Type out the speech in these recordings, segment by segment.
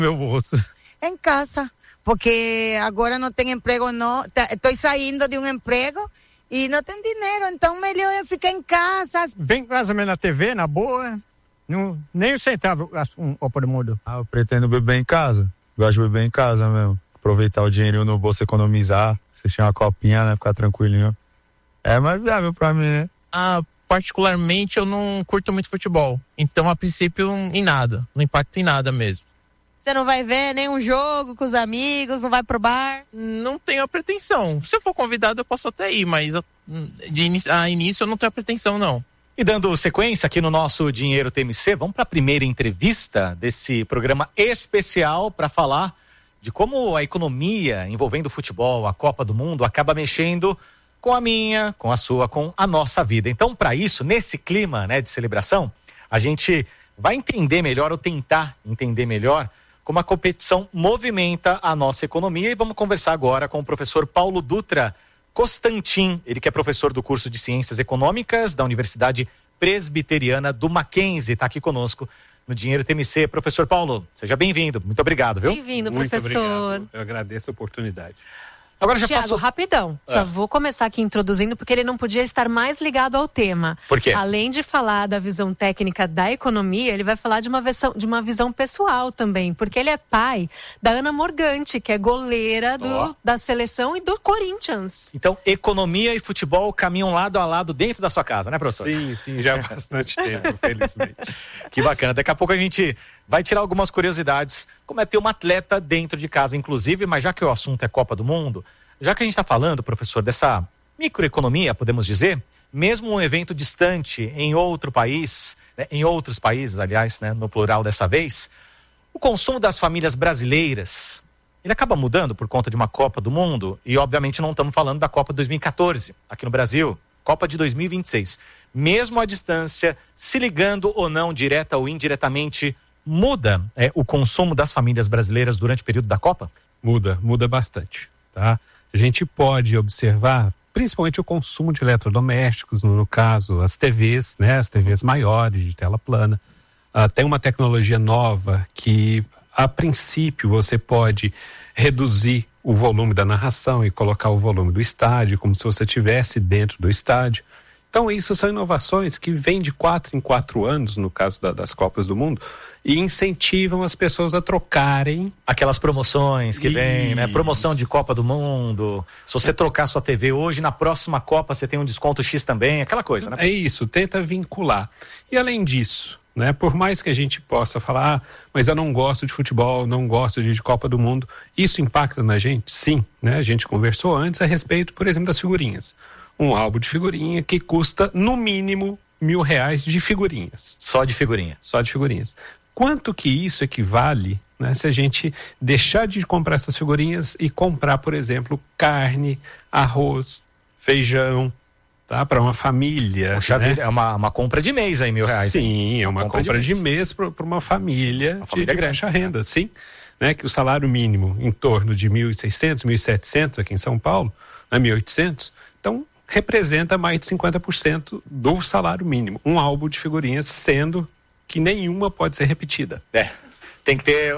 Meu bolso. Em casa, porque agora não tem emprego, não. Estou saindo de um emprego e não tem dinheiro, então melhor eu ficar em casa. Vem em casa mesmo na TV, na boa. Não, nem um centavo um copo do mundo. Eu pretendo beber em casa. Gosto de beber em casa mesmo. Aproveitar o dinheiro no bolso, economizar. Assistir uma copinha, né? Ficar tranquilinho. É mais viável pra mim, né? Particularmente, eu não curto muito futebol. Então, a princípio, em nada. Não impacta em nada mesmo. Você não vai ver nenhum jogo com os amigos, não vai pro bar? Não tenho a pretensão. Se eu for convidado, eu posso até ir, mas a início eu não tenho a pretensão, não. E dando sequência aqui no nosso Dinheiro TMC, vamos para a primeira entrevista desse programa especial para falar de como a economia envolvendo o futebol, a Copa do Mundo, acaba mexendo com a minha, com a sua, com a nossa vida. Então, para isso, nesse clima, né, de celebração, a gente vai entender melhor, ou tentar entender melhor, como a competição movimenta a nossa economia. E vamos conversar agora com o professor Paulo Dutra Constantin, ele que é professor do curso de Ciências Econômicas da Universidade Presbiteriana do Mackenzie, está aqui conosco no Dinheiro TMC. Professor Paulo, seja bem-vindo, muito obrigado, viu? Bem-vindo, professor. Muito obrigado, eu agradeço a oportunidade. Agora já Tiago, passou... rapidão, só vou começar aqui introduzindo porque ele não podia estar mais ligado ao tema. Por quê? Além de falar da visão técnica da economia, ele vai falar de uma visão pessoal também, porque ele é pai da Ana Morgante, que é goleira da seleção e do Corinthians. Então, economia e futebol caminham lado a lado dentro da sua casa, né, professor? Sim, já há bastante tempo, felizmente. Que bacana, daqui a pouco a gente vai tirar algumas curiosidades, como é ter uma atleta dentro de casa, inclusive, mas já que o assunto é Copa do Mundo, já que a gente está falando, professor, dessa microeconomia, podemos dizer, mesmo um evento distante em outro país, né, em outros países, aliás, né, no plural dessa vez, o consumo das famílias brasileiras, ele acaba mudando por conta de uma Copa do Mundo, e obviamente não estamos falando da Copa 2014, aqui no Brasil, Copa de 2026. Mesmo à distância, se ligando ou não, direta ou indiretamente, muda o consumo das famílias brasileiras durante o período da Copa? Muda bastante, tá? A gente pode observar, principalmente o consumo de eletrodomésticos, no caso, as TVs, né? As TVs maiores, de tela plana. Tem uma tecnologia nova que, a princípio, você pode reduzir o volume da narração e colocar o volume do estádio, como se você estivesse dentro do estádio. Então, isso são inovações que vêm de 4 em 4 anos, no caso das Copas do Mundo, e incentivam as pessoas a trocarem. Aquelas promoções que vem, né? Promoção de Copa do Mundo. Se você trocar sua TV hoje, na próxima Copa você tem um desconto X também, aquela coisa, né? É isso, tenta vincular. E além disso, né? Por mais que a gente possa falar, mas eu não gosto de futebol, não gosto de Copa do Mundo, isso impacta na gente? Sim, né? A gente conversou antes a respeito, por exemplo, das figurinhas. Um álbum de figurinha que custa, no mínimo, R$1.000 de figurinhas. Só de figurinha? Só de figurinhas. Quanto que isso equivale, né, se a gente deixar de comprar essas figurinhas e comprar, por exemplo, carne, arroz, feijão, tá? Para uma família. Puxa, né? É uma compra de mês aí, R$1.000. Sim, é uma compra de mês para uma família, de baixa renda, sim. Né? Que o salário mínimo em torno de 1.600, 1.700 aqui em São Paulo, né, 1.800, então representa mais de 50% do salário mínimo. Um álbum de figurinhas, sendo que nenhuma pode ser repetida. Tem que ter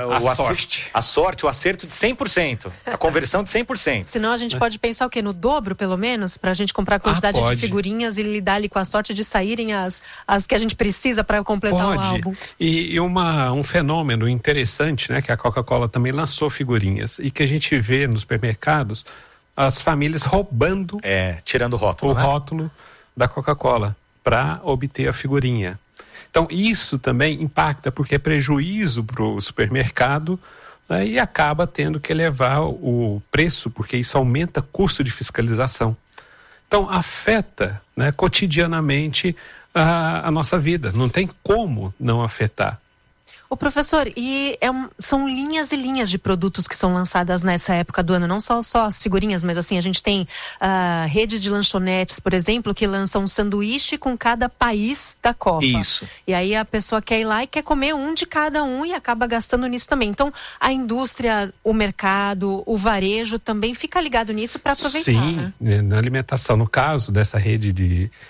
a sorte, o acerto de 100%, a conversão de 100%. Senão a gente pode pensar o quê? No dobro, pelo menos? Pra gente comprar a quantidade de figurinhas e lidar ali com a sorte de saírem as que a gente precisa para completar o álbum. E um fenômeno interessante, né? Que a Coca-Cola também lançou figurinhas e que a gente vê nos supermercados as famílias roubando tirando o rótulo, o rótulo da Coca-Cola para obter a figurinha. Então, isso também impacta, porque é prejuízo para o supermercado, né, e acaba tendo que elevar o preço, porque isso aumenta custo de fiscalização. Então, afeta, né, cotidianamente a nossa vida. Não tem como não afetar. Ô professor, são linhas e linhas de produtos que são lançadas nessa época do ano, não só as figurinhas, mas assim, a gente tem redes de lanchonetes, por exemplo, que lançam um sanduíche com cada país da Copa. Isso. E aí a pessoa quer ir lá e quer comer um de cada um e acaba gastando nisso também. Então, a indústria, o mercado, o varejo também fica ligado nisso para aproveitar. Sim, né? Na alimentação, no caso dessa rede de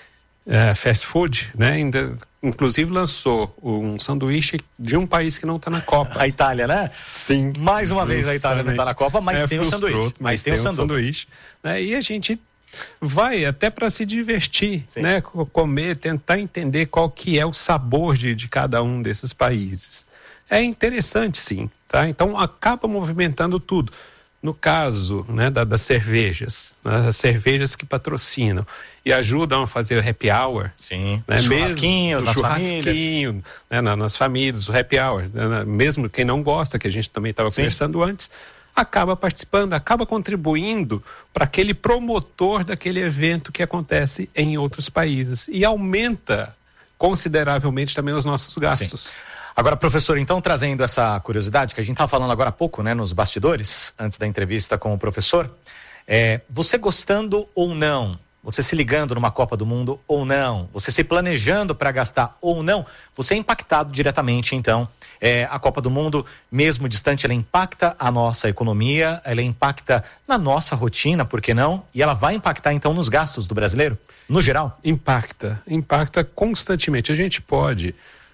fast food, né? Ainda, inclusive lançou um sanduíche de um país que não está na Copa. A Itália, né? Sim. Mais uma vez a Itália não está na Copa, mas tem o sanduíche. Mas tem o sanduíche. Né? E a gente vai até para se divertir, né? Comer, tentar entender qual que é o sabor de cada um desses países. É interessante, sim. Tá? Então acaba movimentando tudo. No caso, né, das cervejas, né, as cervejas que patrocinam e ajudam a fazer o happy hour. Sim. Né, os churrasquinhos, nas famílias. Né, nas famílias, o happy hour. Né, mesmo quem não gosta, que a gente também estava conversando antes, acaba participando, acaba contribuindo para aquele promotor daquele evento que acontece em outros países. E aumenta consideravelmente também os nossos gastos. Sim. Agora, professor, então, trazendo essa curiosidade que a gente estava falando agora há pouco, né, nos bastidores, antes da entrevista com o professor, você gostando ou não, você se ligando numa Copa do Mundo ou não, você se planejando para gastar ou não, você é impactado diretamente, então. A Copa do Mundo, mesmo distante, ela impacta a nossa economia, ela impacta na nossa rotina, por que não? E ela vai impactar, então, nos gastos do brasileiro, no geral? Impacta constantemente. A gente pode...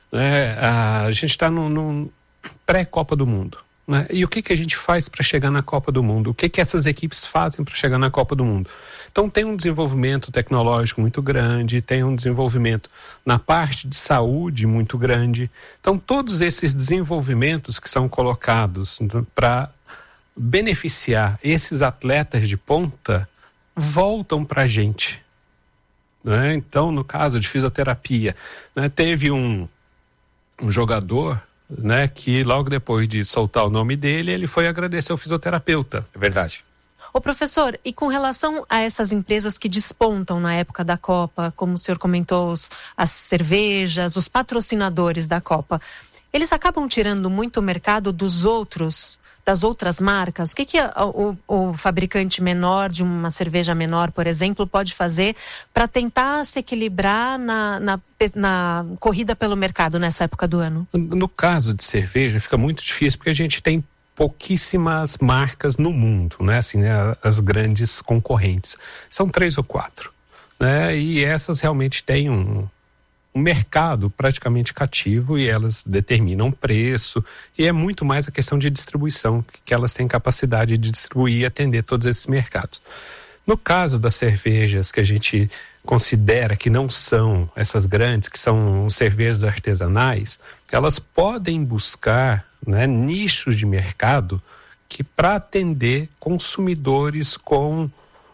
a gente está no pré-Copa do Mundo, né? E o que a gente faz para chegar na Copa do Mundo? O que essas equipes fazem para chegar na Copa do Mundo? Então tem um desenvolvimento tecnológico muito grande, tem um desenvolvimento na parte de saúde muito grande. Então todos esses desenvolvimentos que são colocados para beneficiar esses atletas de ponta voltam para a gente, né? Então, no caso de fisioterapia, né, teve um jogador, né, que logo depois de soltar o nome dele, ele foi agradecer ao fisioterapeuta. É verdade. Ô professor, e com relação a essas empresas que despontam na época da Copa, como o senhor comentou, as cervejas, os patrocinadores da Copa, eles acabam tirando muito o mercado das outras marcas? O que o fabricante menor de uma cerveja menor, por exemplo, pode fazer para tentar se equilibrar na corrida pelo mercado nessa época do ano? No caso de cerveja fica muito difícil porque a gente tem pouquíssimas marcas no mundo, né? Assim, né? As grandes concorrentes. São 3 ou 4, né? E essas realmente têm um mercado praticamente cativo e elas determinam preço e é muito mais a questão de distribuição, que elas têm capacidade de distribuir e atender todos esses mercados. No caso das cervejas que a gente considera que não são essas grandes, que são cervejas artesanais, elas podem buscar, né, nichos de mercado que para atender consumidores com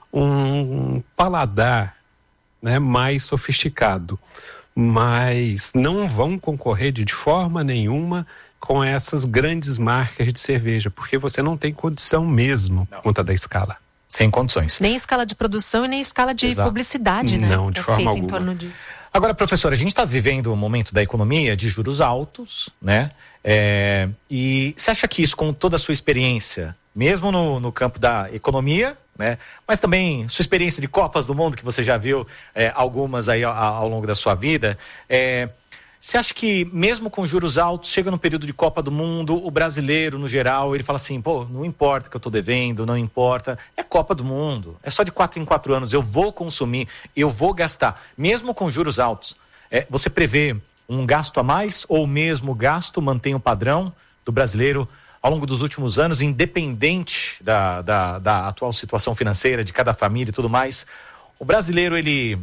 um paladar, né, mais sofisticado, mas não vão concorrer de forma nenhuma com essas grandes marcas de cerveja, porque você não tem condição mesmo por conta da escala. Sem condições. Nem escala de produção e nem escala de publicidade, né? Não, de forma alguma. Em torno disso. Agora, professor, a gente está vivendo um momento da economia de juros altos, né? E você acha que isso, com toda a sua experiência, mesmo no campo da economia, né? Mas também sua experiência de Copas do Mundo, que você já viu algumas aí ao longo da sua vida, você acha que mesmo com juros altos, chega no período de Copa do Mundo, o brasileiro no geral, ele fala assim, pô, não importa que eu tô devendo, não importa, é Copa do Mundo, é só de 4 em 4 anos, eu vou consumir, eu vou gastar, mesmo com juros altos. Você prevê um gasto a mais ou mesmo gasto mantém o padrão do brasileiro ao longo dos últimos anos, independente da atual situação financeira de cada família e tudo mais? O brasileiro, ele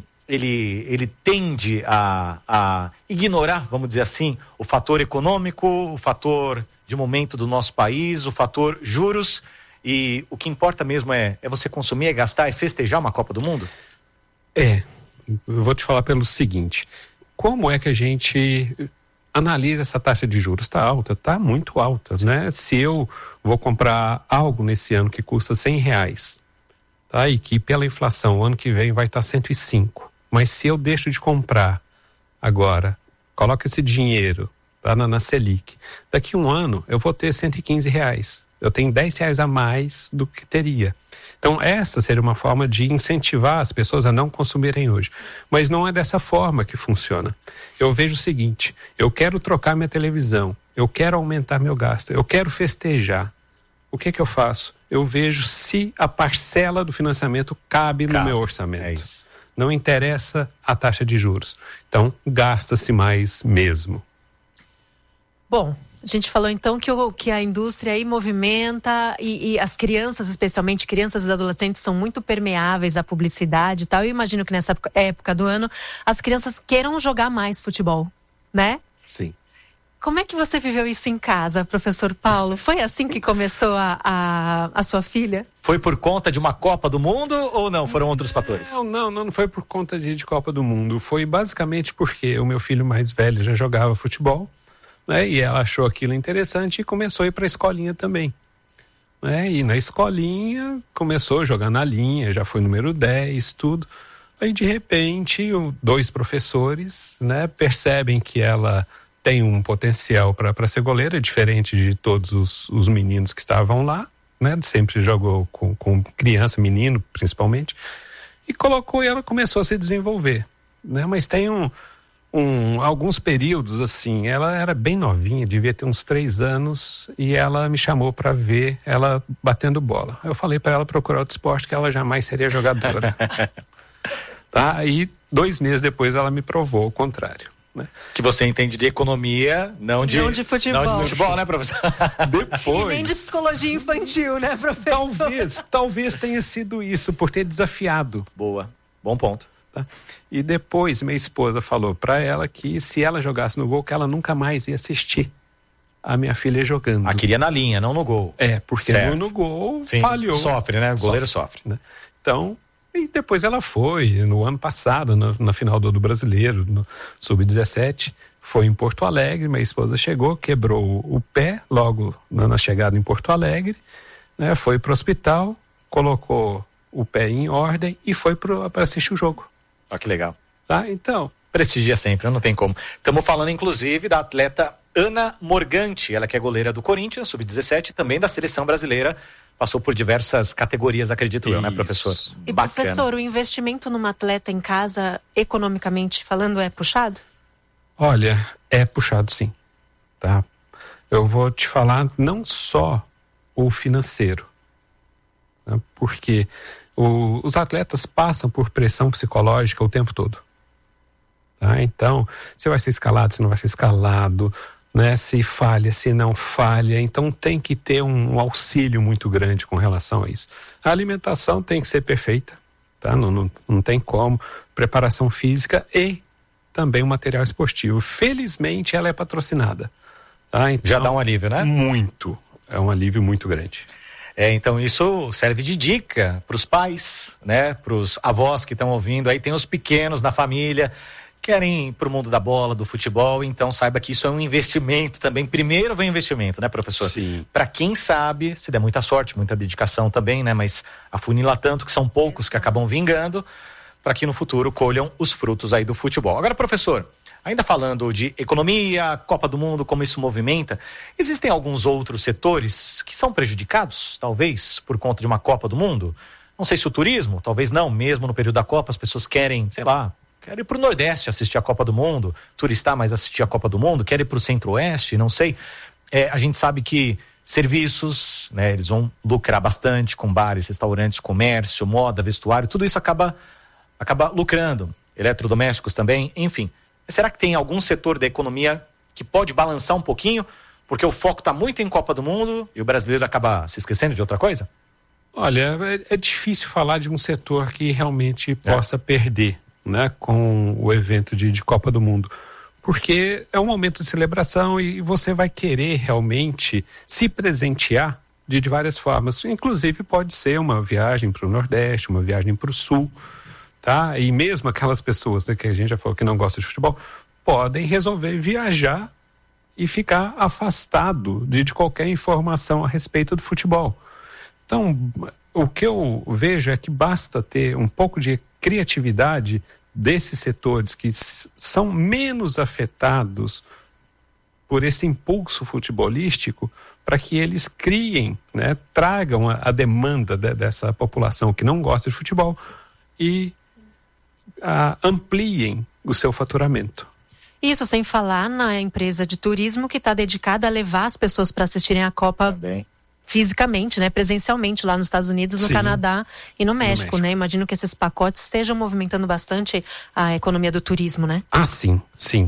tende a ignorar, vamos dizer assim, o fator econômico, o fator de momento do nosso país, o fator juros, e o que importa mesmo é você consumir, é gastar, é festejar uma Copa do Mundo? Eu vou te falar pelo seguinte, como é que a gente analisa essa taxa de juros? Está alta, está muito alta, né? Se eu vou comprar algo nesse ano que custa R$100, tá? E que pela inflação o ano que vem vai estar 105. Mas se eu deixo de comprar agora, coloco esse dinheiro tá, na Selic, daqui a um ano eu vou ter R$115. Eu tenho R$10 a mais do que teria. Então essa seria uma forma de incentivar as pessoas a não consumirem hoje. Mas não é dessa forma que funciona. Eu vejo o seguinte, eu quero trocar minha televisão, eu quero aumentar meu gasto, eu quero festejar. O que eu faço? Eu vejo se a parcela do financiamento cabe no meu orçamento. É isso. Não interessa a taxa de juros. Então, gasta-se mais mesmo. Bom, a gente falou então que a indústria aí movimenta e as crianças, especialmente crianças e adolescentes, são muito permeáveis à publicidade e tal. Eu imagino que nessa época do ano as crianças queiram jogar mais futebol, né? Sim. Como é que você viveu isso em casa, professor Paulo? Foi assim que começou a sua filha? Foi por conta de uma Copa do Mundo ou não? Foram outros fatores? Não foi por conta de Copa do Mundo. Foi basicamente porque o meu filho mais velho já jogava futebol, né? E ela achou aquilo interessante e começou a ir para a escolinha também. Né? E na escolinha começou a jogar na linha, já foi número 10, tudo. Aí de repente 2 professores, né, percebem que ela tem um potencial para ser goleira, diferente de todos os meninos que estavam lá, né? Sempre jogou com criança, menino principalmente, e colocou e ela começou a se desenvolver, né? Mas tem alguns períodos assim, ela era bem novinha, devia ter uns 3 anos, e ela me chamou para ver ela batendo bola. Eu falei para ela procurar outro esporte, que ela jamais seria jogadora. Tá? Aí 2 meses depois ela me provou o contrário. Né? Que você entende de economia, não de futebol. Não de futebol, né, professor? Depois. E nem de psicologia infantil, né, professor? Talvez tenha sido isso, por ter desafiado. Boa, bom ponto. Tá? E depois minha esposa falou para ela que se ela jogasse no gol, que ela nunca mais ia assistir a minha filha jogando. Queria na linha, não no gol. Porque no gol Sim, falhou. Sofre, né? O goleiro sofre. Né? Então, e depois ela foi, no ano passado, na final do Brasileiro, no Sub-17, foi em Porto Alegre, minha esposa chegou, quebrou o pé logo na chegada em Porto Alegre, né? Foi para o hospital, colocou o pé em ordem e foi para assistir o jogo. Olha que legal. Tá? Então, prestigia sempre, não tem como. Estamos falando, inclusive, da atleta Ana Morganti, ela que é goleira do Corinthians, Sub-17, também da seleção brasileira. Passou por diversas categorias, acredito eu, né, professor? E, professor, o investimento numa atleta em casa, economicamente falando, é puxado? Olha, é puxado sim, tá? Eu vou te falar não só o financeiro, né? Porque os atletas passam por pressão psicológica o tempo todo. Tá? Então, se vai ser escalado, se não vai ser escalado, né? Se falha, se não falha, então tem que ter um auxílio muito grande com relação a isso. A alimentação tem que ser perfeita, tá? Não tem como, preparação física e também o material esportivo. Felizmente ela é patrocinada, tá? Então, já dá um alívio, né? Muito, é um alívio muito grande. Então isso serve de dica para os pais, né? Para os avós que estão ouvindo, aí tem os pequenos na família, querem ir para o mundo da bola, do futebol, então saiba que isso é um investimento também. Primeiro vem o investimento, né, professor? Sim. Para quem sabe, se der muita sorte, muita dedicação também, né? Mas afunila tanto que são poucos que acabam vingando, para que no futuro colham os frutos aí do futebol. Agora, professor, ainda falando de economia, Copa do Mundo, como isso movimenta, existem alguns outros setores que são prejudicados, talvez, por conta de uma Copa do Mundo? Não sei se o turismo, talvez não, mesmo no período da Copa as pessoas querem, sei lá, quero ir para o Nordeste assistir a Copa do Mundo, turistar, mas assistir a Copa do Mundo, quero ir para o Centro-Oeste, não sei. A gente sabe que serviços, né, eles vão lucrar bastante com bares, restaurantes, comércio, moda, vestuário, tudo isso acaba lucrando. Eletrodomésticos também, enfim. Será que tem algum setor da economia que pode balançar um pouquinho, porque o foco está muito em Copa do Mundo e o brasileiro acaba se esquecendo de outra coisa? Olha, é difícil falar de um setor que realmente possa perder, né, com o evento de Copa do Mundo, porque é um momento de celebração e você vai querer realmente se presentear de várias formas, inclusive pode ser uma viagem para o Nordeste, uma viagem para o Sul, tá? E mesmo aquelas pessoas, né, que a gente já falou que não gostam de futebol, podem resolver viajar e ficar afastado de qualquer informação a respeito do futebol. Então, o que eu vejo é que basta ter um pouco de criatividade desses setores que são menos afetados por esse impulso futebolístico, para que eles criem, né, tragam a demanda dessa população que não gosta de futebol e ampliem o seu faturamento. Isso sem falar na empresa de turismo que está dedicada a levar as pessoas para assistirem a Copa fisicamente, né, presencialmente lá nos Estados Unidos, no Sim. Canadá e no México, México. né? Imagino que esses pacotes estejam movimentando bastante a economia do turismo, né? Ah, sim.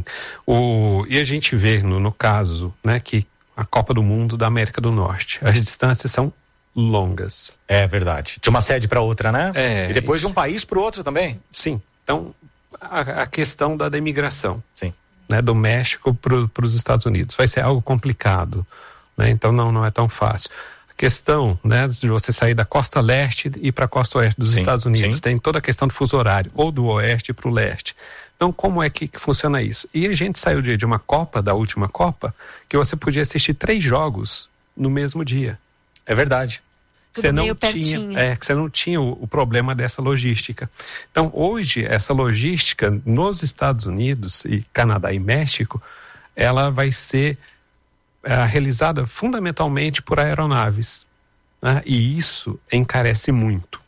E a gente vê no caso, né, que a Copa do Mundo da América do Norte, as distâncias são longas. É verdade. De uma sede para outra, né? É. E depois de um país para o outro também. Sim. Então, a questão da imigração, Sim. né, do México para os Estados Unidos vai ser algo complicado, né? Então não é tão fácil. A questão, né, de você sair da costa leste e para a costa oeste dos Sim, Estados Unidos, sim. tem toda a questão do fuso horário, ou do oeste para o leste. Então, como é que funciona isso? E a gente saiu de uma Copa, da última Copa, que você podia assistir 3 jogos no mesmo dia. É verdade. Que você meio não pertinho. que você não tinha o problema dessa logística. Então, hoje, essa logística nos Estados Unidos e Canadá e México, ela vai ser realizada fundamentalmente por aeronaves, né? E isso encarece muito.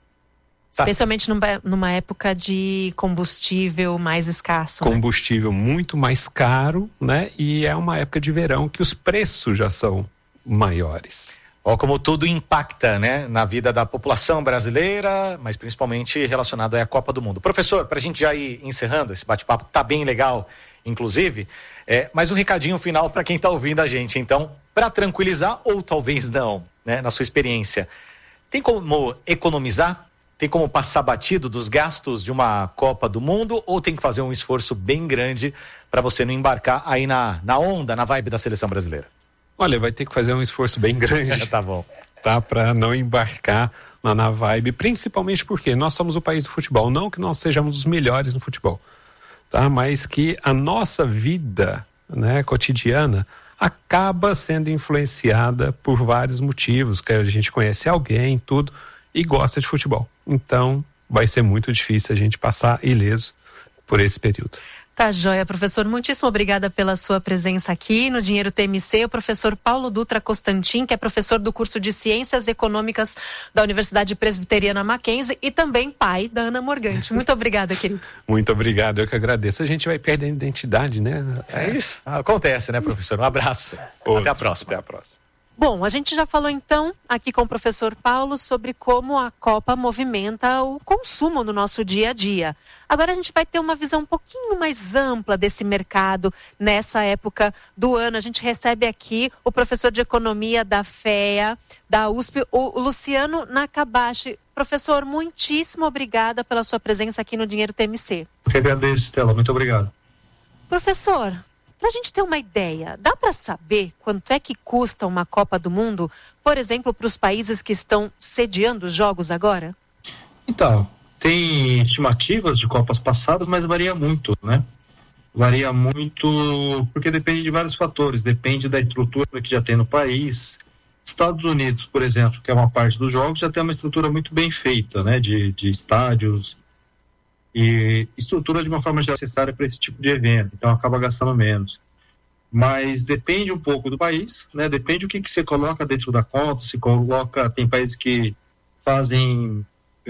Tá. Especialmente numa época de combustível mais escasso, né? Combustível muito mais caro, né? E é uma época de verão que os preços já são maiores. Ó, como tudo impacta, né, na vida da população brasileira, mas principalmente relacionado à Copa do Mundo. Professor, para a gente já ir encerrando, esse bate-papo tá bem legal, inclusive, mas um recadinho final para quem está ouvindo a gente. Então, para tranquilizar ou talvez não, né, na sua experiência, tem como economizar? Tem como passar batido dos gastos de uma Copa do Mundo ou tem que fazer um esforço bem grande para você não embarcar aí na onda, na vibe da seleção brasileira? Olha, vai ter que fazer um esforço bem grande. Tá bom. Tá, para não embarcar na vibe, principalmente porque nós somos o país do futebol, não que nós sejamos os melhores no futebol, tá? Mas que a nossa vida, né, cotidiana acaba sendo influenciada por vários motivos, que a gente conhece alguém, tudo, e gosta de futebol. Então, vai ser muito difícil a gente passar ileso por esse período. Tá joia, professor. Muitíssimo obrigada pela sua presença aqui no Dinheiro TMC. O professor Paulo Dutra Constantin, que é professor do curso de Ciências Econômicas da Universidade Presbiteriana Mackenzie e também pai da Ana Morgante. Muito obrigada, querido. Muito obrigado, eu que agradeço. A gente vai perdendo identidade, né? É isso. Acontece, né, professor? Um abraço. Até a próxima. Até a próxima. Bom, a gente já falou então aqui com o professor Paulo sobre como a Copa movimenta o consumo no nosso dia a dia. Agora a gente vai ter uma visão um pouquinho mais ampla desse mercado nessa época do ano. A gente recebe aqui o professor de Economia da FEA, da USP, o Luciano Nakabashi. Professor, muitíssimo obrigada pela sua presença aqui no Dinheiro TMC. Eu que agradeço, Stella. Muito obrigado. Professor, para a gente ter uma ideia, dá para saber quanto é que custa uma Copa do Mundo, por exemplo, para os países que estão sediando os jogos agora? Então, tem estimativas de Copas passadas, mas varia muito, né? Varia muito porque depende de vários fatores. Depende da estrutura que já tem no país. Estados Unidos, por exemplo, que é uma parte dos jogos, já tem uma estrutura muito bem feita, né? De estádios e estrutura de uma forma já necessária para esse tipo de evento, então acaba gastando menos. Mas depende um pouco do país, né? Depende do que você coloca dentro da conta. Se coloca, tem países que fazem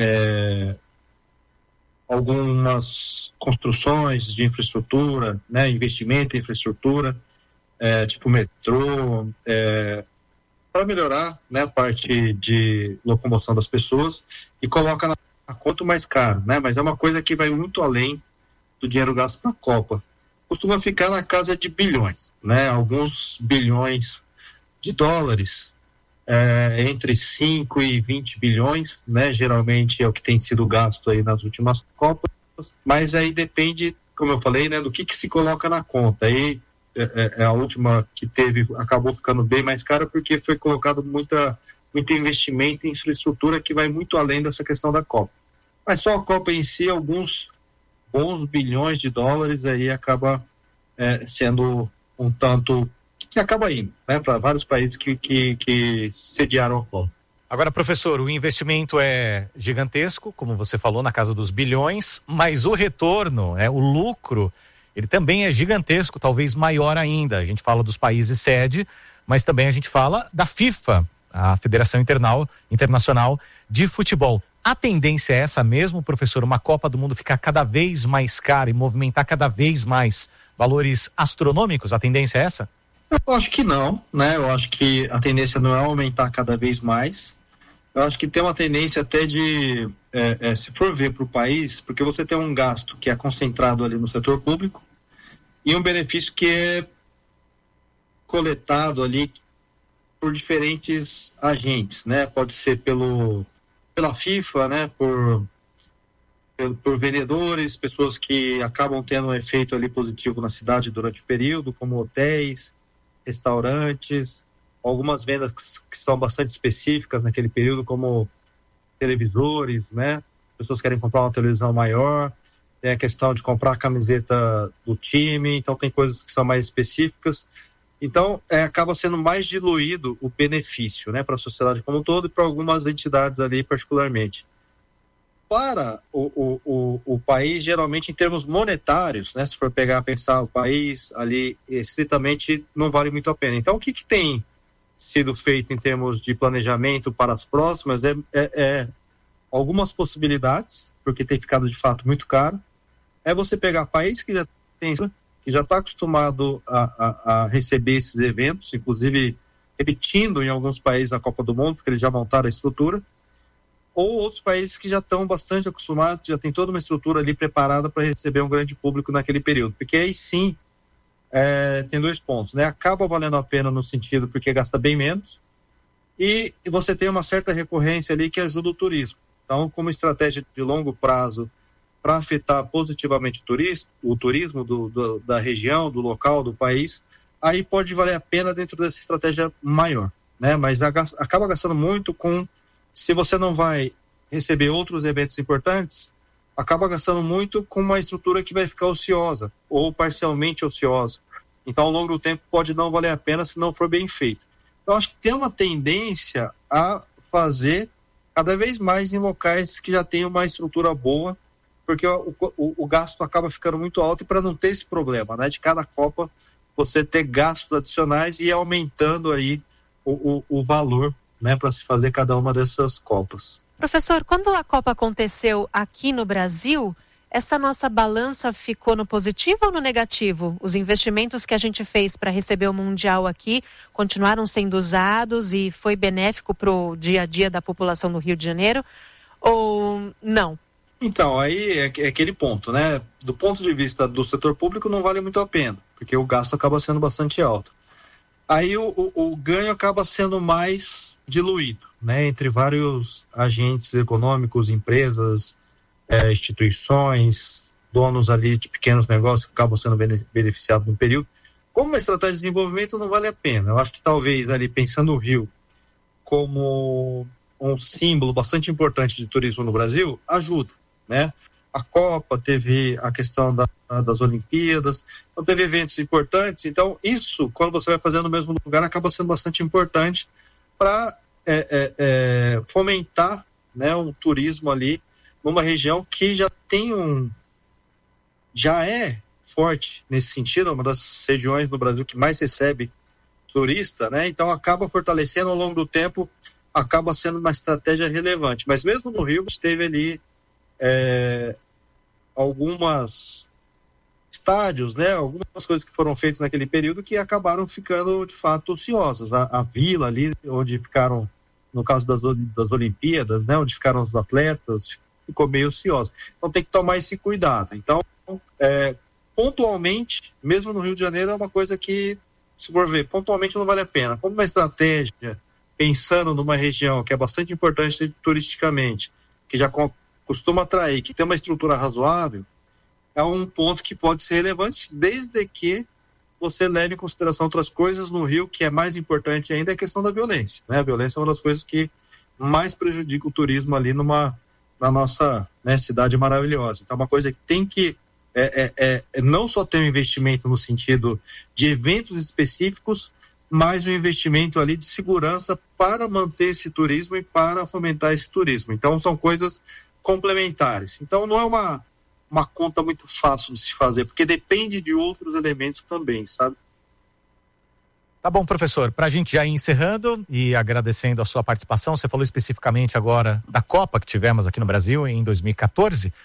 algumas construções de infraestrutura, né? Investimento em infraestrutura, tipo metrô, para melhorar, né, a parte de locomoção das pessoas e coloca na conta mais caro, né? Mas é uma coisa que vai muito além do dinheiro gasto na Copa. Costuma ficar na casa de bilhões, né? Alguns bilhões de dólares, entre 5 e 20 bilhões, né? Geralmente é o que tem sido gasto aí nas últimas Copas, mas aí depende, como eu falei, né, do que se coloca na conta. Aí a última que teve acabou ficando bem mais cara porque foi colocado muito investimento em infraestrutura que vai muito além dessa questão da Copa. Mas só a Copa em si, alguns bons bilhões de dólares aí acaba sendo um tanto que acaba indo, né, para vários países que sediaram a Copa. Agora, professor, o investimento é gigantesco, como você falou, na casa dos bilhões, mas o retorno, o lucro, ele também é gigantesco, talvez maior ainda. A gente fala dos países sede, mas também a gente fala da FIFA, a Federação Internacional de Futebol. A tendência é essa mesmo, professor? Uma Copa do Mundo ficar cada vez mais cara e movimentar cada vez mais valores astronômicos? A tendência é essa? Eu acho que não, né? Eu acho que a tendência não é aumentar cada vez mais. Eu acho que tem uma tendência até de, se for ver para o país, porque você tem um gasto que é concentrado ali no setor público e um benefício que é coletado ali por diferentes agentes, né? Pode ser pela FIFA, né? Por vendedores, pessoas que acabam tendo um efeito ali positivo na cidade durante o período, como hotéis, restaurantes, algumas vendas que são bastante específicas naquele período, como televisores, né? Pessoas querem comprar uma televisão maior, tem a questão de comprar a camiseta do time, então tem coisas que são mais específicas. Então, acaba sendo mais diluído o benefício, né, para a sociedade como um todo e para algumas entidades ali particularmente. Para o país, geralmente, em termos monetários, né, se for pensar o país ali, estritamente, não vale muito a pena. Então, o que tem sido feito em termos de planejamento para as próximas algumas possibilidades, porque tem ficado, de fato, muito caro. É você pegar país que já está acostumado a receber esses eventos, inclusive repetindo em alguns países a Copa do Mundo, porque eles já montaram a estrutura, ou outros países que já estão bastante acostumados, já tem toda uma estrutura ali preparada para receber um grande público naquele período, porque aí sim tem dois pontos, né? Acaba valendo a pena no sentido porque gasta bem menos e você tem uma certa recorrência ali que ajuda o turismo. Então, como estratégia de longo prazo para afetar positivamente o turismo da região, do local, do país, aí pode valer a pena dentro dessa estratégia maior, né? Mas acaba gastando muito se você não vai receber outros eventos importantes, acaba gastando muito com uma estrutura que vai ficar ociosa ou parcialmente ociosa. Então, ao longo do tempo, pode não valer a pena se não for bem feito. Então, acho que tem uma tendência a fazer cada vez mais em locais que já têm uma estrutura boa, porque o gasto acaba ficando muito alto e para não ter esse problema, né, de cada Copa você ter gastos adicionais e ir aumentando aí o valor, né, para se fazer cada uma dessas Copas. Professor, quando a Copa aconteceu aqui no Brasil, essa nossa balança ficou no positivo ou no negativo? Os investimentos que a gente fez para receber o Mundial aqui continuaram sendo usados e foi benéfico para o dia a dia da população do Rio de Janeiro ou não? Então, aí é aquele ponto, né? Do ponto de vista do setor público não vale muito a pena, porque o gasto acaba sendo bastante alto. Aí o ganho acaba sendo mais diluído, né? Entre vários agentes econômicos, empresas, instituições, donos ali de pequenos negócios que acabam sendo beneficiados no período. Como uma estratégia de desenvolvimento não vale a pena. Eu acho que talvez ali pensando o Rio como um símbolo bastante importante de turismo no Brasil, ajuda, né? A Copa, teve a questão das Olimpíadas, então teve eventos importantes, então isso, quando você vai fazendo no mesmo lugar, acaba sendo bastante importante para fomentar, né, um turismo ali numa região que já é forte nesse sentido, uma das regiões no Brasil que mais recebe turista, né? Então acaba fortalecendo ao longo do tempo, acaba sendo uma estratégia relevante. Mas mesmo no Rio, a gente teve ali algumas estádios, né? Algumas coisas que foram feitas naquele período que acabaram ficando de fato ociosas. A vila ali, onde ficaram, no caso das Olimpíadas, né? Onde ficaram os atletas, ficou meio ociosa. Então tem que tomar esse cuidado. Então, pontualmente, mesmo no Rio de Janeiro, é uma coisa que, se for ver, pontualmente não vale a pena. Como uma estratégia, pensando numa região que é bastante importante turisticamente, que já costuma atrair, que tem uma estrutura razoável, é um ponto que pode ser relevante, desde que você leve em consideração outras coisas no Rio, que é mais importante ainda, é a questão da violência, né? A violência é uma das coisas que mais prejudica o turismo ali na nossa, né, cidade maravilhosa. Então, é uma coisa que tem que não só ter um investimento no sentido de eventos específicos, mas um investimento ali de segurança para manter esse turismo e para fomentar esse turismo. Então, são coisas complementares. Então, não é uma conta muito fácil de se fazer, porque depende de outros elementos também, sabe? Tá bom, professor, para a gente já ir encerrando e agradecendo a sua participação, você falou especificamente agora da Copa que tivemos aqui no Brasil em 2014,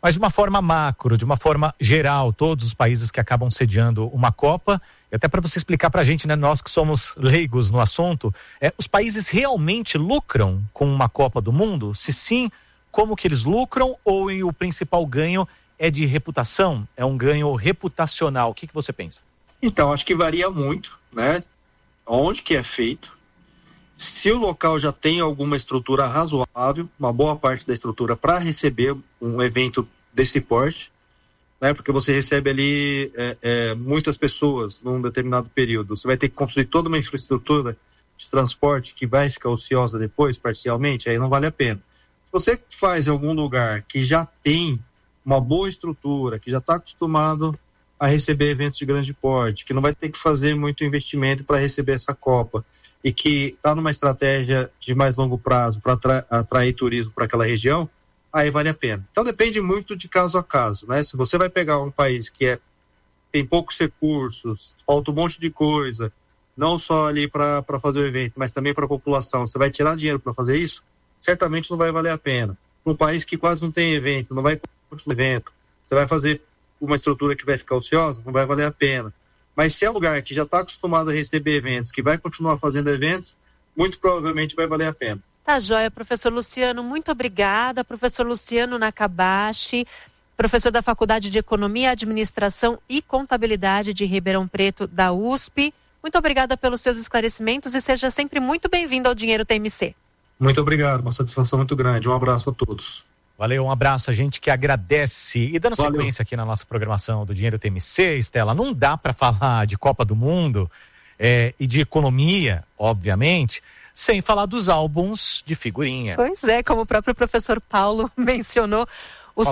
Mas de uma forma macro, de uma forma geral, todos os países que acabam sediando uma Copa, e até para você explicar para a gente, né, nós que somos leigos no assunto, os países realmente lucram com uma Copa do Mundo? Se sim, como que eles lucram, ou o principal ganho é de reputação? É um ganho reputacional? O que você pensa? Então, acho que varia muito, né? Onde que é feito. Se o local já tem alguma estrutura razoável, uma boa parte da estrutura para receber um evento desse porte, né? Porque você recebe ali muitas pessoas num determinado período. Você vai ter que construir toda uma infraestrutura de transporte que vai ficar ociosa depois, parcialmente, aí não vale a pena. Se você faz em algum lugar que já tem uma boa estrutura, que já está acostumado a receber eventos de grande porte, que não vai ter que fazer muito investimento para receber essa Copa, e que está numa estratégia de mais longo prazo para atrair turismo para aquela região, aí vale a pena. Então depende muito de caso a caso, né? Se você vai pegar um país que tem poucos recursos, falta um monte de coisa, não só ali para fazer o evento, mas também para a população, você vai tirar dinheiro para fazer isso, certamente não vai valer a pena. Um país que quase não tem evento, não vai continuar evento, você vai fazer uma estrutura que vai ficar ociosa, não vai valer a pena. Mas se é um lugar que já está acostumado a receber eventos, que vai continuar fazendo eventos, muito provavelmente vai valer a pena. Tá joia, professor Luciano, muito obrigada. Professor Luciano Nakabashi, professor da Faculdade de Economia, Administração e Contabilidade de Ribeirão Preto, da USP. Muito obrigada pelos seus esclarecimentos e seja sempre muito bem-vindo ao Dinheiro TMC. Muito obrigado, uma satisfação muito grande. Um abraço a todos. Valeu, um abraço, a gente que agradece. E dando sequência aqui na nossa programação do Dinheiro TMC, Estela, não dá para falar de Copa do Mundo e de economia, obviamente, sem falar dos álbuns de figurinha. Pois é, como o próprio professor Paulo mencionou, os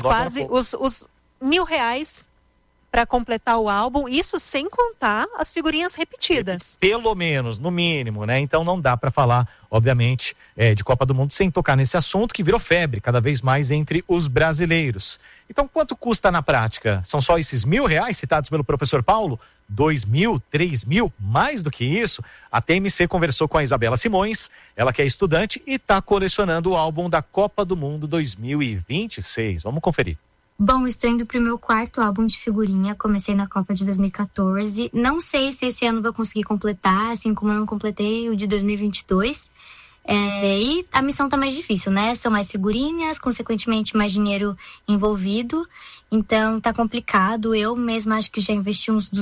R$1.000 para completar o álbum, isso sem contar as figurinhas repetidas. Pelo menos, no mínimo, né? Então não dá para falar, obviamente, de Copa do Mundo sem tocar nesse assunto que virou febre cada vez mais entre os brasileiros. Então quanto custa na prática? São só esses R$1.000 citados pelo professor Paulo? 2.000, 3.000, mais do que isso? A TMC conversou com a Isabela Simões, ela que é estudante e está colecionando o álbum da Copa do Mundo 2026. Vamos conferir. Bom, estou indo pro meu 4º álbum de figurinha, comecei na Copa de 2014. Não sei se esse ano vou conseguir completar, assim como eu não completei o de 2022. E a missão tá mais difícil, né? São mais figurinhas, consequentemente mais dinheiro envolvido. Então tá complicado. Eu mesma acho que já investi uns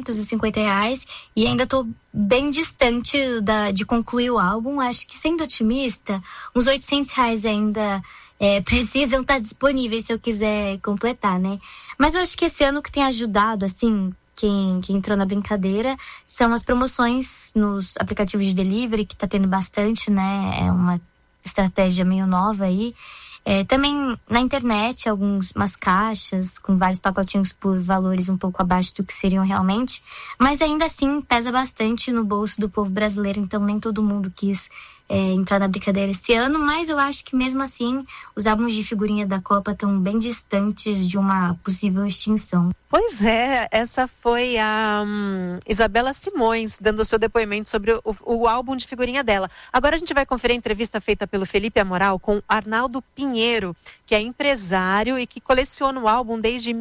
R$250 e ainda tô bem distante de concluir o álbum. Acho que, sendo otimista, uns R$800 ainda precisam estar disponíveis se eu quiser completar, né? Mas eu acho que esse ano que tem ajudado, assim, quem entrou na brincadeira, são as promoções nos aplicativos de delivery, que tá tendo bastante, né? É uma estratégia meio nova aí. Também na internet, umas caixas com vários pacotinhos por valores um pouco abaixo do que seriam realmente, mas ainda assim pesa bastante no bolso do povo brasileiro, então nem todo mundo quis entrar na brincadeira esse ano, mas eu acho que mesmo assim os álbuns de figurinha da Copa estão bem distantes de uma possível extinção. Pois é, essa foi a Isabela Simões dando o seu depoimento sobre o álbum de figurinha dela. Agora a gente vai conferir a entrevista feita pelo Felipe Amoral com Arnaldo Pinheiro, que é empresário e que coleciona o álbum desde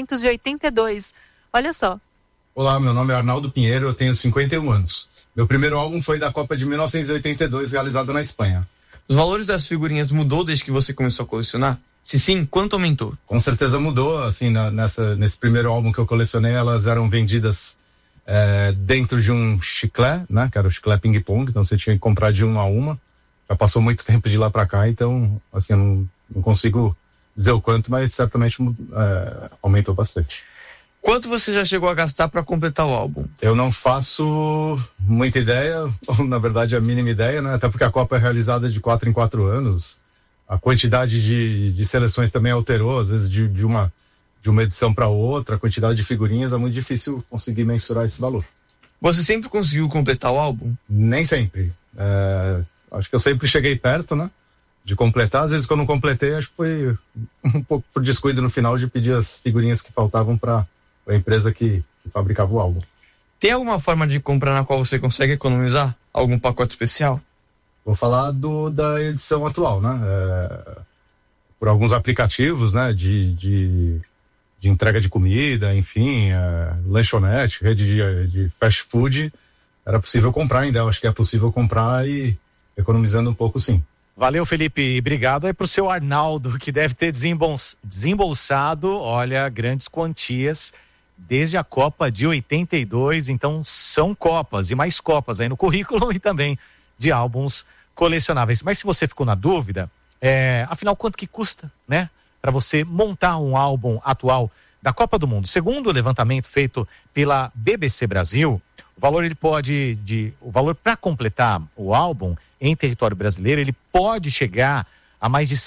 1982. Olha só. Olá, meu nome é Arnaldo Pinheiro, eu tenho 51 anos. Meu primeiro álbum foi da Copa de 1982, realizado na Espanha. Os valores das figurinhas mudou desde que você começou a colecionar? Se sim, quanto aumentou? Com certeza mudou, assim, nesse primeiro álbum que eu colecionei, elas eram vendidas dentro de um chiclete, né, que era o chiclete ping-pong, então você tinha que comprar de uma a uma. Já passou muito tempo de lá para cá, então, assim, eu não consigo dizer o quanto, mas certamente aumentou bastante. Quanto você já chegou a gastar para completar o álbum? Eu não faço muita ideia, ou na verdade a mínima ideia, né? Até porque a Copa é realizada de 4 em 4 anos. A quantidade de seleções também alterou, às vezes de uma edição para outra, a quantidade de figurinhas é muito difícil conseguir mensurar esse valor. Você sempre conseguiu completar o álbum? Nem sempre. Acho que eu sempre cheguei perto, né? De completar. Às vezes quando não completei, acho que foi um pouco por descuido no final de pedir as figurinhas que faltavam para a empresa que fabricava o álbum. Tem alguma forma de comprar na qual você consegue economizar? Algum pacote especial? Vou falar da edição atual, né? por alguns aplicativos, né, de entrega de comida, enfim, lanchonete, rede de fast food, era possível comprar ainda. Eu acho que é possível comprar e economizando um pouco, sim. Valeu, Felipe. Obrigado aí pro seu Arnaldo, que deve ter desembolsado, olha, grandes quantias desde a Copa de 82. Então, são Copas e mais Copas aí no currículo e também de álbuns colecionáveis. Mas se você ficou na dúvida, afinal, quanto que custa, né? Para você montar um álbum atual da Copa do Mundo? Segundo o levantamento feito pela BBC Brasil, o valor para completar o álbum em território brasileiro, ele pode chegar a mais de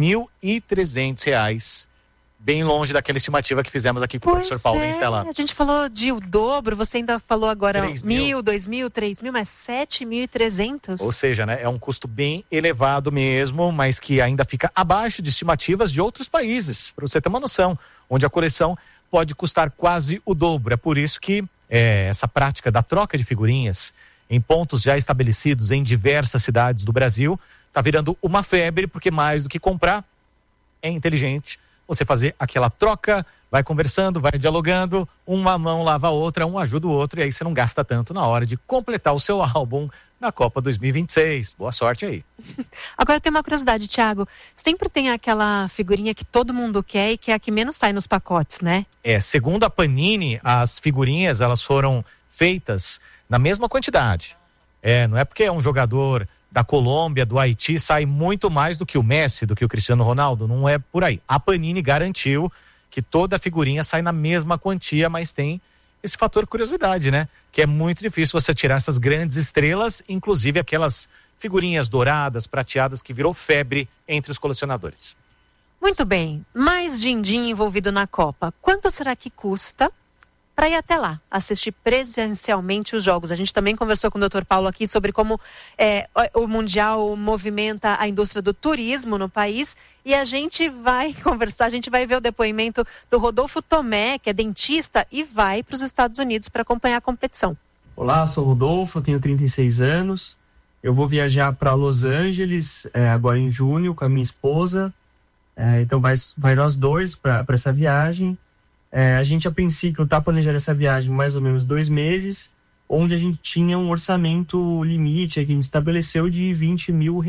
R$7.300, bem longe daquela estimativa que fizemos aqui com o professor Paulo e Estela. A gente falou de o dobro, você ainda falou agora 1.000, 2.000, 3.000, mas 7.300. Ou seja, né, é um custo bem elevado mesmo, mas que ainda fica abaixo de estimativas de outros países, para você ter uma noção, onde a coleção pode custar quase o dobro. É por isso que essa prática da troca de figurinhas em pontos já estabelecidos em diversas cidades do Brasil está virando uma febre, porque mais do que comprar, é inteligente você fazer aquela troca, vai conversando, vai dialogando, uma mão lava a outra, um ajuda o outro, e aí você não gasta tanto na hora de completar o seu álbum na Copa 2026. Boa sorte aí. Agora tem uma curiosidade, Thiago. Sempre tem aquela figurinha que todo mundo quer e que é a que menos sai nos pacotes, né? Segundo a Panini, as figurinhas, elas foram feitas na mesma quantidade. Não é porque é um jogador da Colômbia, do Haiti, sai muito mais do que o Messi, do que o Cristiano Ronaldo, não é por aí. A Panini garantiu que toda a figurinha sai na mesma quantia, mas tem esse fator curiosidade, né? Que é muito difícil você tirar essas grandes estrelas, inclusive aquelas figurinhas douradas, prateadas, que virou febre entre os colecionadores. Muito bem, mais din-din envolvido na Copa. Quanto será que custa para ir até lá, assistir presencialmente os jogos? A gente também conversou com o Dr. Paulo aqui sobre como o Mundial movimenta a indústria do turismo no país, e a gente vai conversar, a gente vai ver o depoimento do Rodolfo Tomé, que é dentista e vai para os Estados Unidos para acompanhar a competição. Olá, sou o Rodolfo, eu tenho 36 anos, eu vou viajar para Los Angeles agora em junho com a minha esposa, então vai nós dois para essa viagem. A gente, a princípio, está planejando essa viagem mais ou menos 2 meses, onde a gente tinha um orçamento limite que a gente estabeleceu de R$20 mil.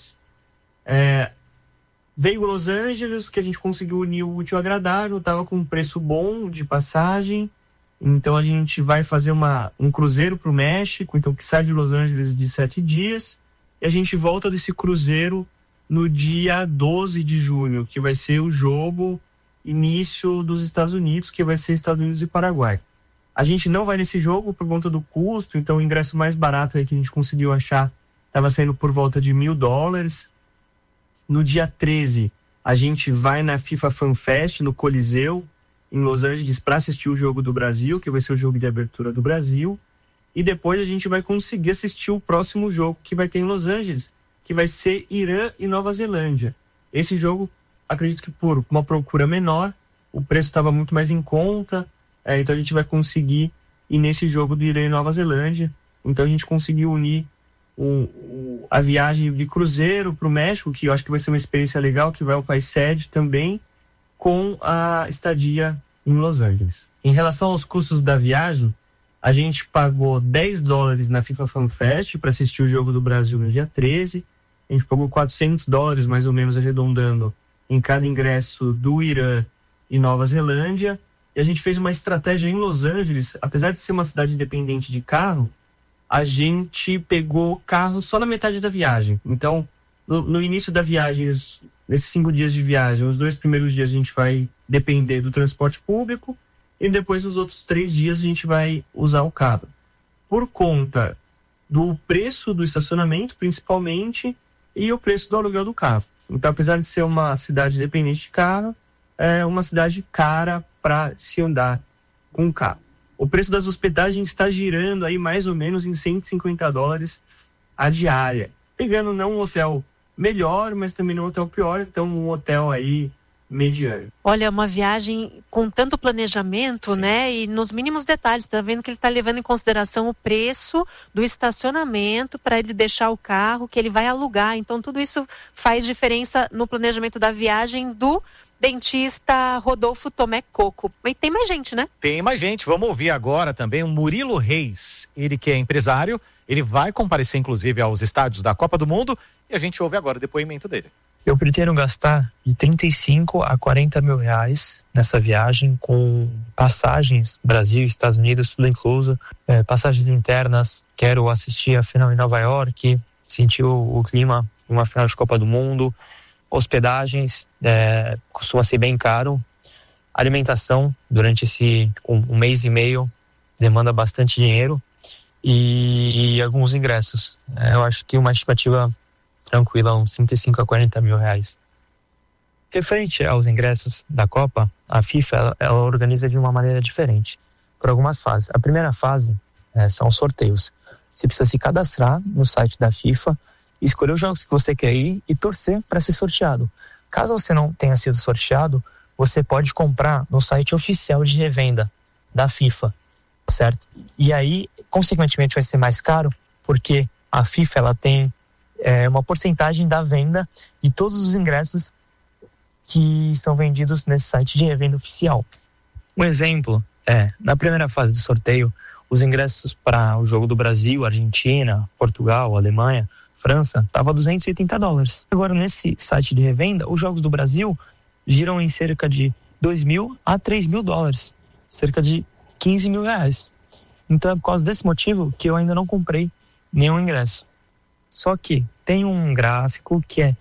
Veio Los Angeles, que a gente conseguiu unir o útil ao agradável, estava com um preço bom de passagem, então a gente vai fazer um cruzeiro para o México, então que sai de Los Angeles de 7 dias, e a gente volta desse cruzeiro no dia 12 de junho, que vai ser o jogo início dos Estados Unidos, que vai ser Estados Unidos e Paraguai. A gente não vai nesse jogo por conta do custo, então o ingresso mais barato aí que a gente conseguiu achar estava saindo por volta de $1.000. No dia 13, a gente vai na FIFA Fan Fest, no Coliseu, em Los Angeles, para assistir o jogo do Brasil, que vai ser o jogo de abertura do Brasil. E depois a gente vai conseguir assistir o próximo jogo que vai ter em Los Angeles, que vai ser Irã e Nova Zelândia. Esse jogo, acredito que por uma procura menor, o preço estava muito mais em conta, então a gente vai conseguir ir nesse jogo do Irã e Nova Zelândia. Então a gente conseguiu unir a viagem de cruzeiro para o México, que eu acho que vai ser uma experiência legal, que vai ao país sede também, com a estadia em Los Angeles. Em relação aos custos da viagem, a gente pagou $10 na FIFA Fan Fest para assistir o jogo do Brasil no dia 13, a gente pagou $400 mais ou menos, arredondando, em cada ingresso do Irã e Nova Zelândia, e a gente fez uma estratégia em Los Angeles. Apesar de ser uma cidade independente de carro, a gente pegou carro só na metade da viagem. Então, no início da viagem, nesses 5 dias de viagem, os 2 primeiros dias a gente vai depender do transporte público, e depois nos outros 3 dias a gente vai usar o carro. Por conta do preço do estacionamento, principalmente, e o preço do aluguel do carro. Então, apesar de ser uma cidade dependente de carro, é uma cidade cara para se andar com o carro. O preço das hospedagens está girando aí mais ou menos em $150 a diária. Pegando não um hotel melhor, mas também não um hotel pior. Então, um hotel aí mediano. Olha, uma viagem com tanto planejamento, né? E nos mínimos detalhes, tá vendo que ele tá levando em consideração o preço do estacionamento para ele deixar o carro que ele vai alugar. Então, tudo isso faz diferença no planejamento da viagem do dentista Rodolfo Tomé Coco. E tem mais gente, né? Tem mais gente. Vamos ouvir agora também o Murilo Reis. Ele que é empresário, ele vai comparecer inclusive aos estádios da Copa do Mundo e a gente ouve agora o depoimento dele. Eu pretendo gastar de 35 a 40 mil reais nessa viagem, com passagens Brasil, Estados Unidos, tudo incluso, passagens internas. Quero assistir a final em Nova York, sentir o clima de uma final de Copa do Mundo. Hospedagens, costuma ser bem caro. Alimentação, durante esse um mês e meio, demanda bastante dinheiro. E alguns ingressos. Eu acho que uma estimativa tranquila, uns 35 a 40 mil reais. Referente aos ingressos da Copa, a FIFA ela organiza de uma maneira diferente, por algumas fases. A primeira fase são os sorteios. Você precisa se cadastrar no site da FIFA, escolher os jogos que você quer ir e torcer para ser sorteado. Caso você não tenha sido sorteado, você pode comprar no site oficial de revenda da FIFA, certo? E aí, consequentemente, vai ser mais caro, porque a FIFA ela tem uma porcentagem da venda de todos os ingressos que são vendidos nesse site de revenda oficial. Um exemplo na primeira fase do sorteio, os ingressos para o jogo do Brasil, Argentina, Portugal, Alemanha, França, estava $280. Agora, nesse site de revenda, os jogos do Brasil giram em cerca de $2.000 a $3.000, cerca de 15 mil reais. Então, é por causa desse motivo que eu ainda não comprei nenhum ingresso. Só que tem um gráfico que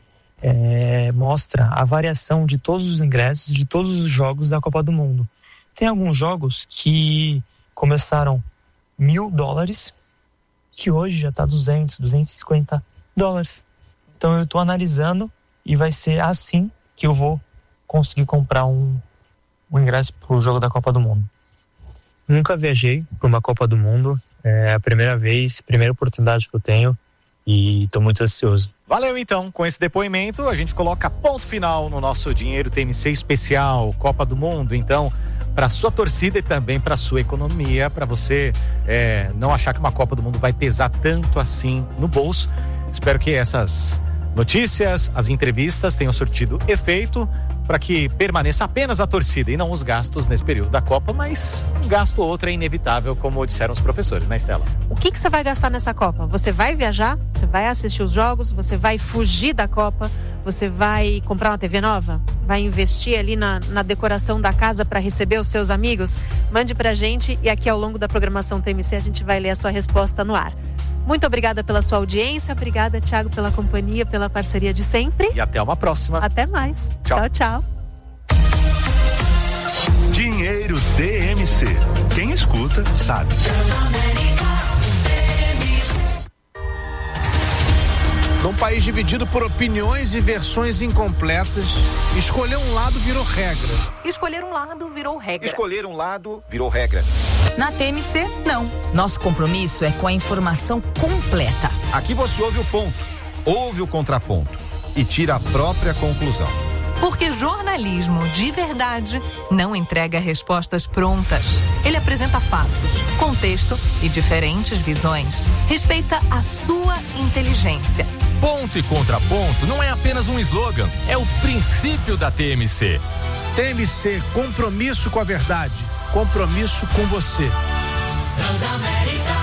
mostra a variação de todos os ingressos de todos os jogos da Copa do Mundo. Tem alguns jogos que começaram $1.000, que hoje já está $250. Então eu estou analisando e vai ser assim que eu vou conseguir comprar um ingresso para o jogo da Copa do Mundo. Nunca viajei para uma Copa do Mundo, é a primeira vez, primeira oportunidade que eu tenho. E estou muito ansioso. Valeu então, com esse depoimento a gente coloca ponto final no nosso Dinheiro TMC especial Copa do Mundo. Então, para sua torcida e também para sua economia, para você não achar que uma Copa do Mundo vai pesar tanto assim no bolso. Espero que essas notícias, as entrevistas tenham surtido efeito para que permaneça apenas a torcida e não os gastos nesse período da Copa, mas um gasto ou outro é inevitável, como disseram os professores, né, Estela? O que você vai gastar nessa Copa? Você vai viajar? Você vai assistir os jogos? Você vai fugir da Copa? Você vai comprar uma TV nova? Vai investir ali na decoração da casa para receber os seus amigos? Mande pra gente e aqui ao longo da programação TMC a gente vai ler a sua resposta no ar. Muito obrigada pela sua audiência, obrigada, Thiago, pela companhia, pela parceria de sempre. E até uma próxima. Até mais. Tchau, tchau. Dinheiro TMC. Quem escuta, sabe. Num país dividido por opiniões e versões incompletas, escolher um lado virou regra. Escolher um lado virou regra. Escolher um lado virou regra. Na TMC, não. Nosso compromisso é com a informação completa. Aqui você ouve o ponto, ouve o contraponto e tira a própria conclusão. Porque jornalismo de verdade não entrega respostas prontas. Ele apresenta fatos, contexto e diferentes visões. Respeita a sua inteligência. Ponto e contraponto não é apenas um slogan, é o princípio da TMC. TMC, compromisso com a verdade, compromisso com você. Transamérica,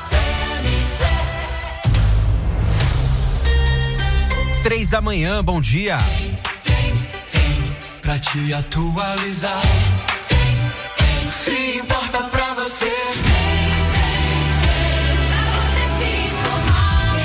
TMC. 3 da manhã, bom dia. Pra te atualizar, se importa pra você. Pra você se informar,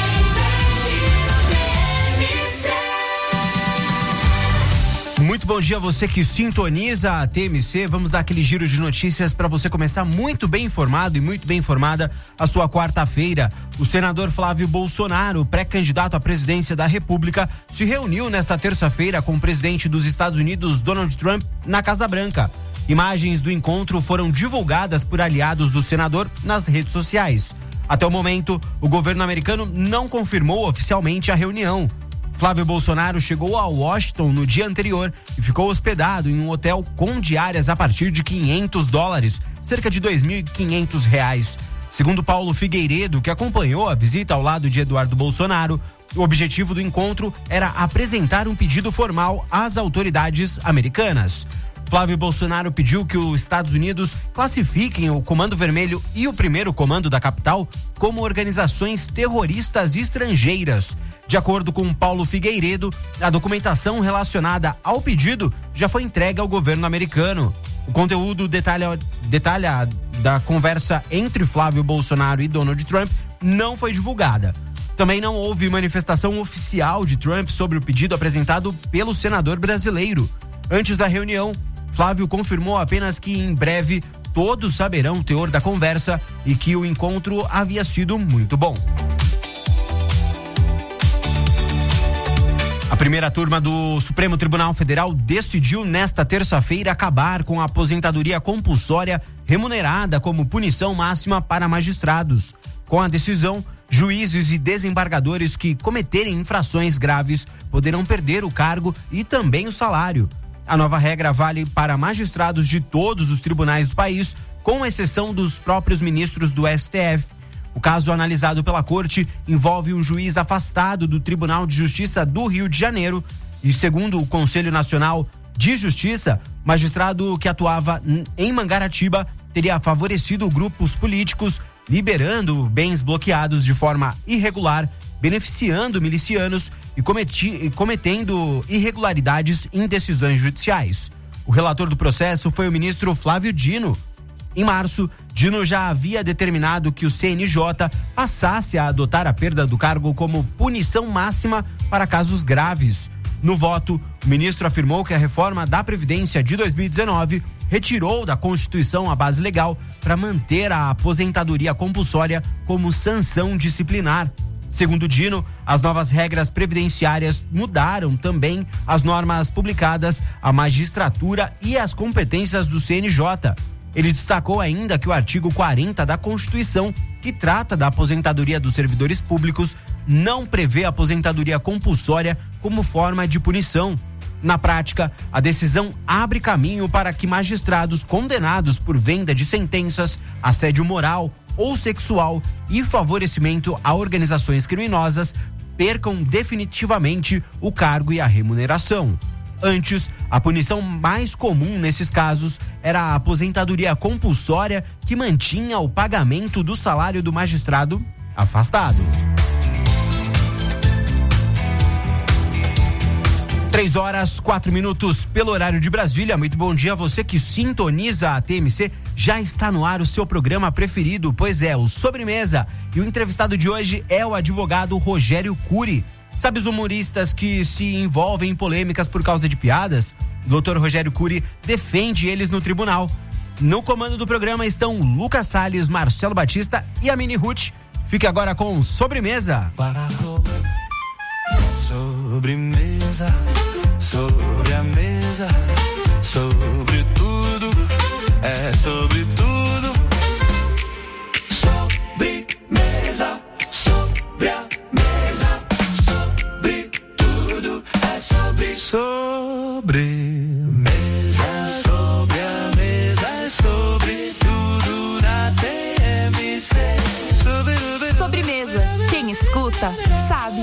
Muito bom dia a você que sintoniza a TMC. Vamos dar aquele giro de notícias para você começar muito bem informado e muito bem informada a sua quarta-feira. O senador Flávio Bolsonaro, pré-candidato à presidência da República, se reuniu nesta terça-feira com o presidente dos Estados Unidos, Donald Trump, na Casa Branca. Imagens do encontro foram divulgadas por aliados do senador nas redes sociais. Até o momento, o governo americano não confirmou oficialmente a reunião. Flávio Bolsonaro chegou a Washington no dia anterior e ficou hospedado em um hotel com diárias a partir de $500, cerca de R$2.500. Segundo Paulo Figueiredo, que acompanhou a visita ao lado de Eduardo Bolsonaro, o objetivo do encontro era apresentar um pedido formal às autoridades americanas. Flávio Bolsonaro pediu que os Estados Unidos classifiquem o Comando Vermelho e o Primeiro Comando da capital como organizações terroristas estrangeiras. De acordo com Paulo Figueiredo, a documentação relacionada ao pedido já foi entregue ao governo americano. O conteúdo detalha da conversa entre Flávio Bolsonaro e Donald Trump não foi divulgada. Também não houve manifestação oficial de Trump sobre o pedido apresentado pelo senador brasileiro. Antes da reunião, Flávio confirmou apenas que em breve todos saberão o teor da conversa e que o encontro havia sido muito bom. A primeira turma do Supremo Tribunal Federal decidiu nesta terça-feira acabar com a aposentadoria compulsória remunerada como punição máxima para magistrados. Com a decisão, juízes e desembargadores que cometerem infrações graves poderão perder o cargo e também o salário. A nova regra vale para magistrados de todos os tribunais do país, com exceção dos próprios ministros do STF. O caso analisado pela corte envolve um juiz afastado do Tribunal de Justiça do Rio de Janeiro e, segundo o Conselho Nacional de Justiça, magistrado que atuava em Mangaratiba teria favorecido grupos políticos, liberando bens bloqueados de forma irregular, beneficiando milicianos e cometendo irregularidades em decisões judiciais. O relator do processo foi o ministro Flávio Dino. Em março, Dino já havia determinado que o CNJ passasse a adotar a perda do cargo como punição máxima para casos graves. No voto, o ministro afirmou que a reforma da Previdência de 2019 retirou da Constituição a base legal para manter a aposentadoria compulsória como sanção disciplinar. Segundo Dino, as novas regras previdenciárias mudaram também as normas publicadas, a magistratura e as competências do CNJ. Ele destacou ainda que o artigo 40 da Constituição, que trata da aposentadoria dos servidores públicos, não prevê aposentadoria compulsória como forma de punição. Na prática, a decisão abre caminho para que magistrados condenados por venda de sentenças, assédio moral ou sexual e favorecimento a organizações criminosas percam definitivamente o cargo e a remuneração. Antes, a punição mais comum nesses casos era a aposentadoria compulsória, que mantinha o pagamento do salário do magistrado afastado. 3:04 pelo horário de Brasília. Muito bom dia a você que sintoniza a TMC. Já está no ar o seu programa preferido, pois é o Sobremesa. E o entrevistado de hoje é o advogado Rogério Cury. Sabe os humoristas que se envolvem em polêmicas por causa de piadas? O Dr. Rogério Cury defende eles no tribunal. No comando do programa estão Lucas Salles, Marcelo Batista e a Mini Ruth. Fique agora com Sobremesa. Sobremesa, sobre a mesa, sobre tudo, é sobre tudo. Sobremesa, sobre a mesa, sobre tudo, é sobre sobremesa, sobre a mesa, é sobre tudo na TMC. Sobremesa, quem escuta sabe.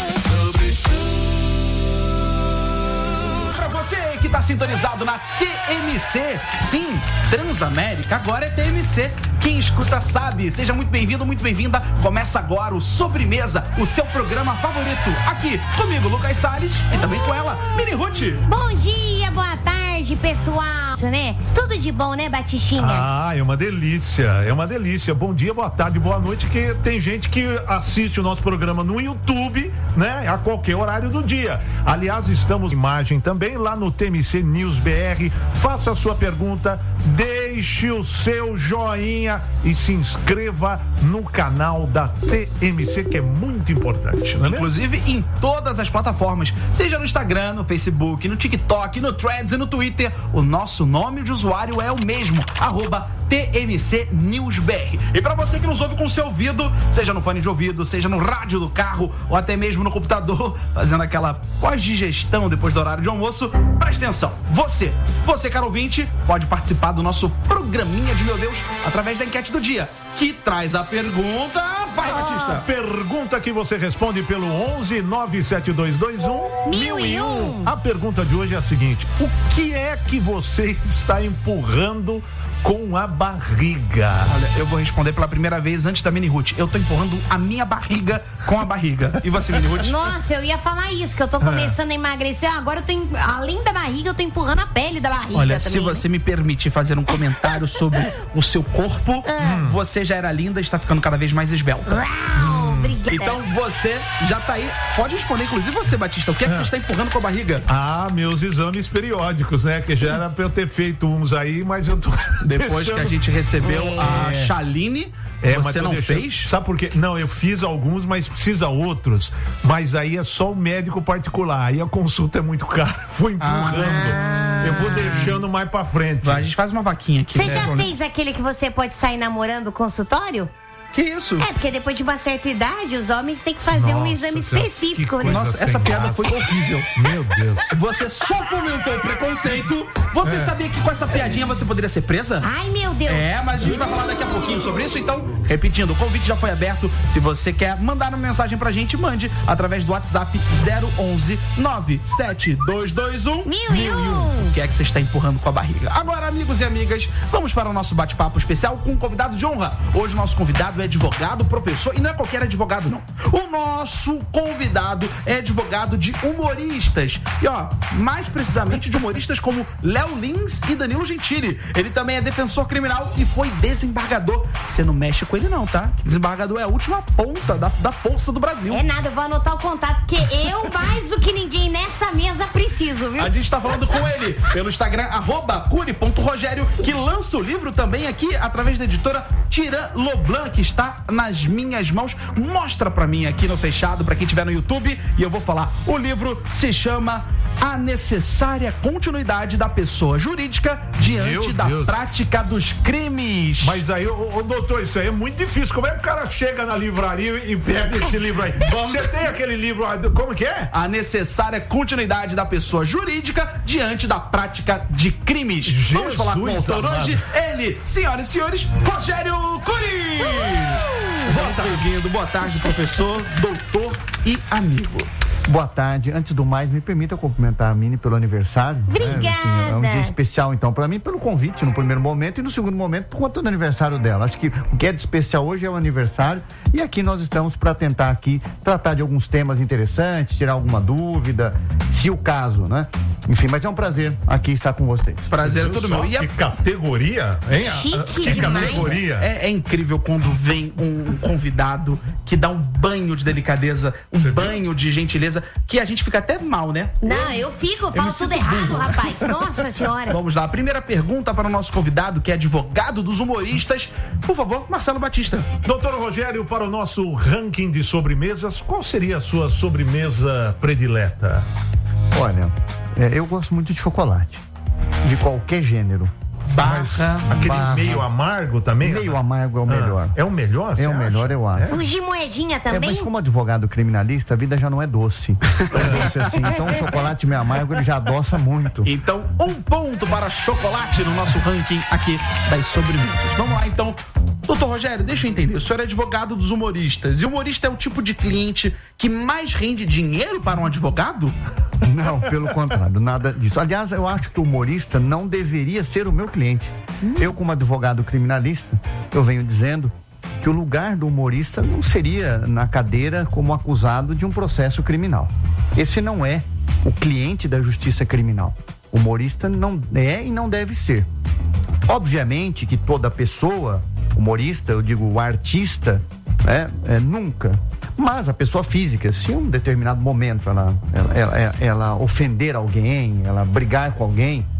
Você que está sintonizado na TMC, sim, Transamérica, agora é TMC. Quem escuta sabe. Seja muito bem-vindo, muito bem-vinda. Começa agora o Sobremesa, o seu programa favorito. Aqui comigo, Lucas Salles, e também com ela, Mini Ruth. Bom dia, boa tarde, pessoal. Né? Tudo de bom, né, Batistinha? Ah, é uma delícia, é uma delícia. Bom dia, boa tarde, boa noite, que tem gente que assiste o nosso programa no YouTube, né, a qualquer horário do dia. Aliás, estamos em imagem também lá no TMC News BR. Faça a sua pergunta, deixe o seu joinha e se inscreva no canal da TMC, que é muito importante, não é? Inclusive em todas as plataformas, seja no Instagram, no Facebook, no TikTok, no Threads e no Twitter, o nosso nome de usuário é o mesmo, @TMC NewsBR. E para você que nos ouve com o seu ouvido, seja no fone de ouvido, seja no rádio do carro ou até mesmo no computador, fazendo aquela pós-digestão depois do horário de almoço, presta atenção. Você, caro ouvinte, pode participar do nosso programinha de Meu Deus através da enquete do dia, que traz a pergunta. Vai, Batista! Pergunta que você responde pelo 11 97221 1001. A pergunta de hoje é a seguinte: o que é que você está empurrando com a barriga? Olha, eu vou responder pela primeira vez antes da Mini Ruth. Eu tô empurrando a minha barriga com a barriga. E você, Mini Ruth? Nossa, eu ia falar isso, que eu tô começando a emagrecer. Agora eu tô, além da barriga, eu tô empurrando a pele da barriga. Olha, também. se você me permitir fazer um comentário sobre o seu corpo, você já era linda e está ficando cada vez mais esbelta. Uau, obrigada. Então você já tá aí. Pode responder, inclusive você, Batista. O que é que você está empurrando com a barriga? Meus exames periódicos, né? Que já era pra eu ter feito uns aí, mas eu tô... Depois que a gente recebeu a Chaline, você não fez? Sabe por quê? Não, eu fiz alguns, mas precisa outros. Mas aí é só o médico particular. Aí a consulta é muito cara. Vou empurrando. Eu vou deixando mais pra frente. A gente faz uma vaquinha aqui. Você já fez aquele que você pode sair namorando o consultório? Que isso? É, porque depois de uma certa idade, os homens têm que fazer um exame específico, né? Nossa, essa piada foi horrível. Meu Deus. Você só fomentou o preconceito. Você sabia que com essa piadinha você poderia ser presa? Ai, meu Deus. Mas a gente vai falar daqui a pouquinho sobre isso. Então, repetindo, o convite já foi aberto. Se você quer mandar uma mensagem pra gente, mande através do WhatsApp 011 97221 1001. O que é que você está empurrando com a barriga? Agora, amigos e amigas, vamos para o nosso bate-papo especial com um convidado de honra. Hoje o nosso convidado é advogado, professor, e não é qualquer advogado, não. O nosso convidado é advogado de humoristas. E mais precisamente de humoristas como Léo Lins e Danilo Gentili. Ele também é defensor criminal e foi desembargador. Você não mexe com ele não, tá? Desembargador é a última ponta da força do Brasil. É nada, eu vou anotar o contato, porque eu, mais do que ninguém nessa mesa, preciso, viu? A gente tá falando com ele pelo Instagram, @curi.rogério, que lança o livro também aqui através da editora Tiran Loblan, que está nas minhas mãos. Mostra pra mim aqui no fechado, pra quem estiver no YouTube, e eu vou falar. O livro se chama A Necessária Continuidade da Pessoa Jurídica Diante da Prática dos Crimes. Mas aí, doutor, isso aí é muito difícil. Como é que o cara chega na livraria e pega esse livro aí? Você tem aquele livro, como que é? A Necessária Continuidade da Pessoa Jurídica Diante da Prática de Crimes. Vamos falar com o autor hoje, ele, senhoras e senhores, Rogério Curi! Bem-vindo, boa tarde, professor, doutor e amigo. Boa tarde. Antes do mais, me permita cumprimentar a Mini pelo aniversário. Obrigada. Né? É um dia especial, então, para mim, pelo convite no primeiro momento, e no segundo momento, por conta do aniversário dela. Acho que o que é de especial hoje é o aniversário, e aqui nós estamos para tentar aqui tratar de alguns temas interessantes, tirar alguma dúvida, se o caso, né? Enfim, mas é um prazer aqui estar com vocês. Prazer é todo meu. Que categoria, hein? Chique que categoria. É incrível quando vem um convidado que dá um banho de delicadeza, banho de gentileza, que a gente fica até mal, né? Não, eu falo tudo errado, rapaz. Nossa senhora. Vamos lá, a primeira pergunta para o nosso convidado, que é advogado dos humoristas. Por favor, Marcelo Batista. Doutor Rogério, para o nosso ranking de sobremesas, qual seria a sua sobremesa predileta? Olha, eu gosto muito de chocolate, de qualquer gênero. Meio amargo também? Meio amargo é o melhor. É o melhor? É o melhor, eu acho. Os de moedinha também? Mas como advogado criminalista, a vida já não é doce. Então o chocolate meio amargo, ele já adoça muito. Então, 1 ponto para chocolate no nosso ranking aqui das sobremesas. Vamos lá, então. Doutor Rogério, deixa eu entender. O senhor é advogado dos humoristas. E o humorista é o tipo de cliente que mais rende dinheiro para um advogado? Não, pelo contrário, nada disso. Aliás, eu acho que o humorista não deveria ser o meu cliente. Eu, como advogado criminalista, eu venho dizendo que o lugar do humorista não seria na cadeira como acusado de um processo criminal. Esse não é o cliente da justiça criminal. O humorista não é e não deve ser. Obviamente que toda pessoa, humorista, eu digo o artista, nunca. Mas a pessoa física, se em um determinado momento ela ofender alguém, ela brigar com alguém,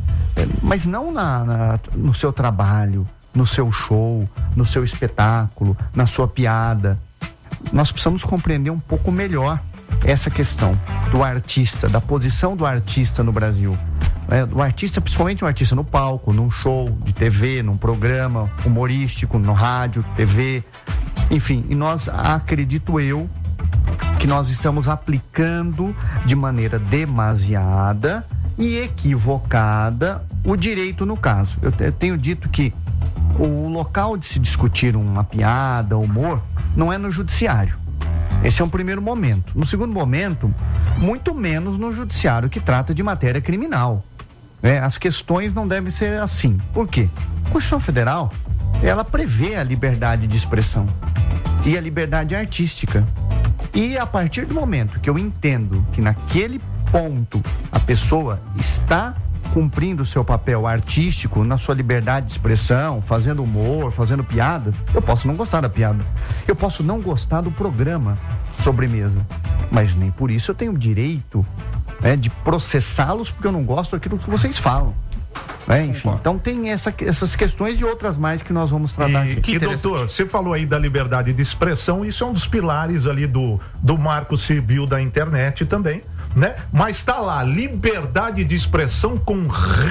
mas não no seu trabalho, no seu show, no seu espetáculo, na sua piada. Nós precisamos compreender um pouco melhor essa questão do artista, da posição do artista no Brasil. Do artista, principalmente um artista no palco, num show de TV, num programa humorístico, no rádio, TV, enfim. E nós, acredito eu, que nós estamos aplicando de maneira demasiada e equivocada o direito no caso. Eu tenho dito que o local de se discutir uma piada, humor, não é no judiciário. Esse é um primeiro momento. No segundo momento, muito menos no judiciário que trata de matéria criminal. As questões não devem ser assim. Por quê? A Constituição Federal, ela prevê a liberdade de expressão e a liberdade artística. E a partir do momento que eu entendo que naquele ponto a pessoa está cumprindo o seu papel artístico na sua liberdade de expressão, fazendo humor, fazendo piada, eu posso não gostar da piada. Eu posso não gostar do programa Sobremesa, mas nem por isso eu tenho o direito de processá-los porque eu não gosto daquilo que vocês falam. Enfim, então tem essas questões e outras mais que nós vamos tratar aqui. E doutor, você falou aí da liberdade de expressão, isso é um dos pilares ali do Marco Civil da internet também, né? Mas está lá, liberdade de expressão com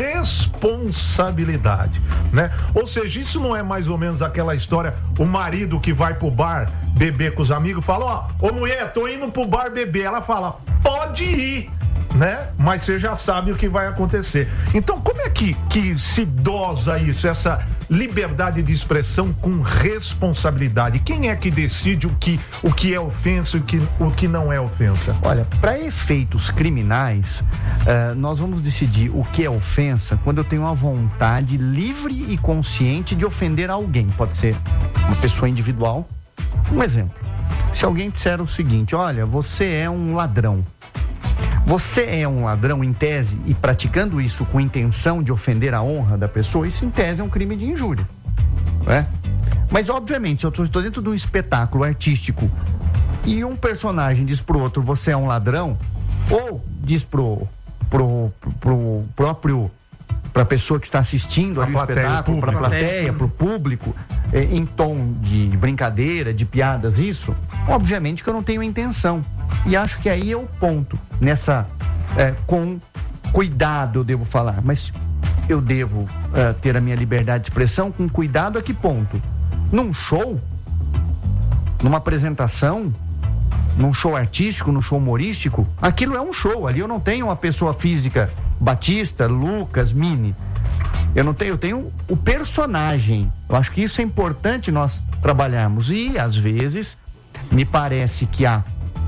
responsabilidade, né? Ou seja, isso não é mais ou menos aquela história, o marido que vai pro bar beber com os amigos, fala, ô mulher, tô indo pro bar beber, ela fala, pode ir, né? Mas você já sabe o que vai acontecer. Então, como é que se dosa isso, essa liberdade de expressão com responsabilidade? Quem é que decide o que é ofensa e o que não é ofensa? Olha, para efeitos criminais, nós vamos decidir o que é ofensa quando eu tenho uma vontade livre e consciente de ofender alguém. Pode ser uma pessoa individual. Um exemplo, se alguém disser o seguinte, olha, você é um ladrão. Você é um ladrão em tese e praticando isso com intenção de ofender a honra da pessoa, isso em tese é um crime de injúria, né? Mas obviamente, se eu estou dentro de um espetáculo artístico e um personagem diz pro outro, você é um ladrão, ou diz pra pessoa que está assistindo ali o espetáculo, pra plateia, pro público, em tom de brincadeira, de piadas, isso, obviamente que eu não tenho intenção. E acho que aí é o ponto. Com cuidado eu devo falar, mas eu devo ter a minha liberdade de expressão com cuidado a que ponto? Num show, numa apresentação, num show artístico, num show humorístico, aquilo é um show. Ali eu não tenho uma pessoa física, Batista, Lucas, Mini. Eu tenho o personagem. Eu acho que isso é importante nós trabalharmos. E, às vezes, me parece que há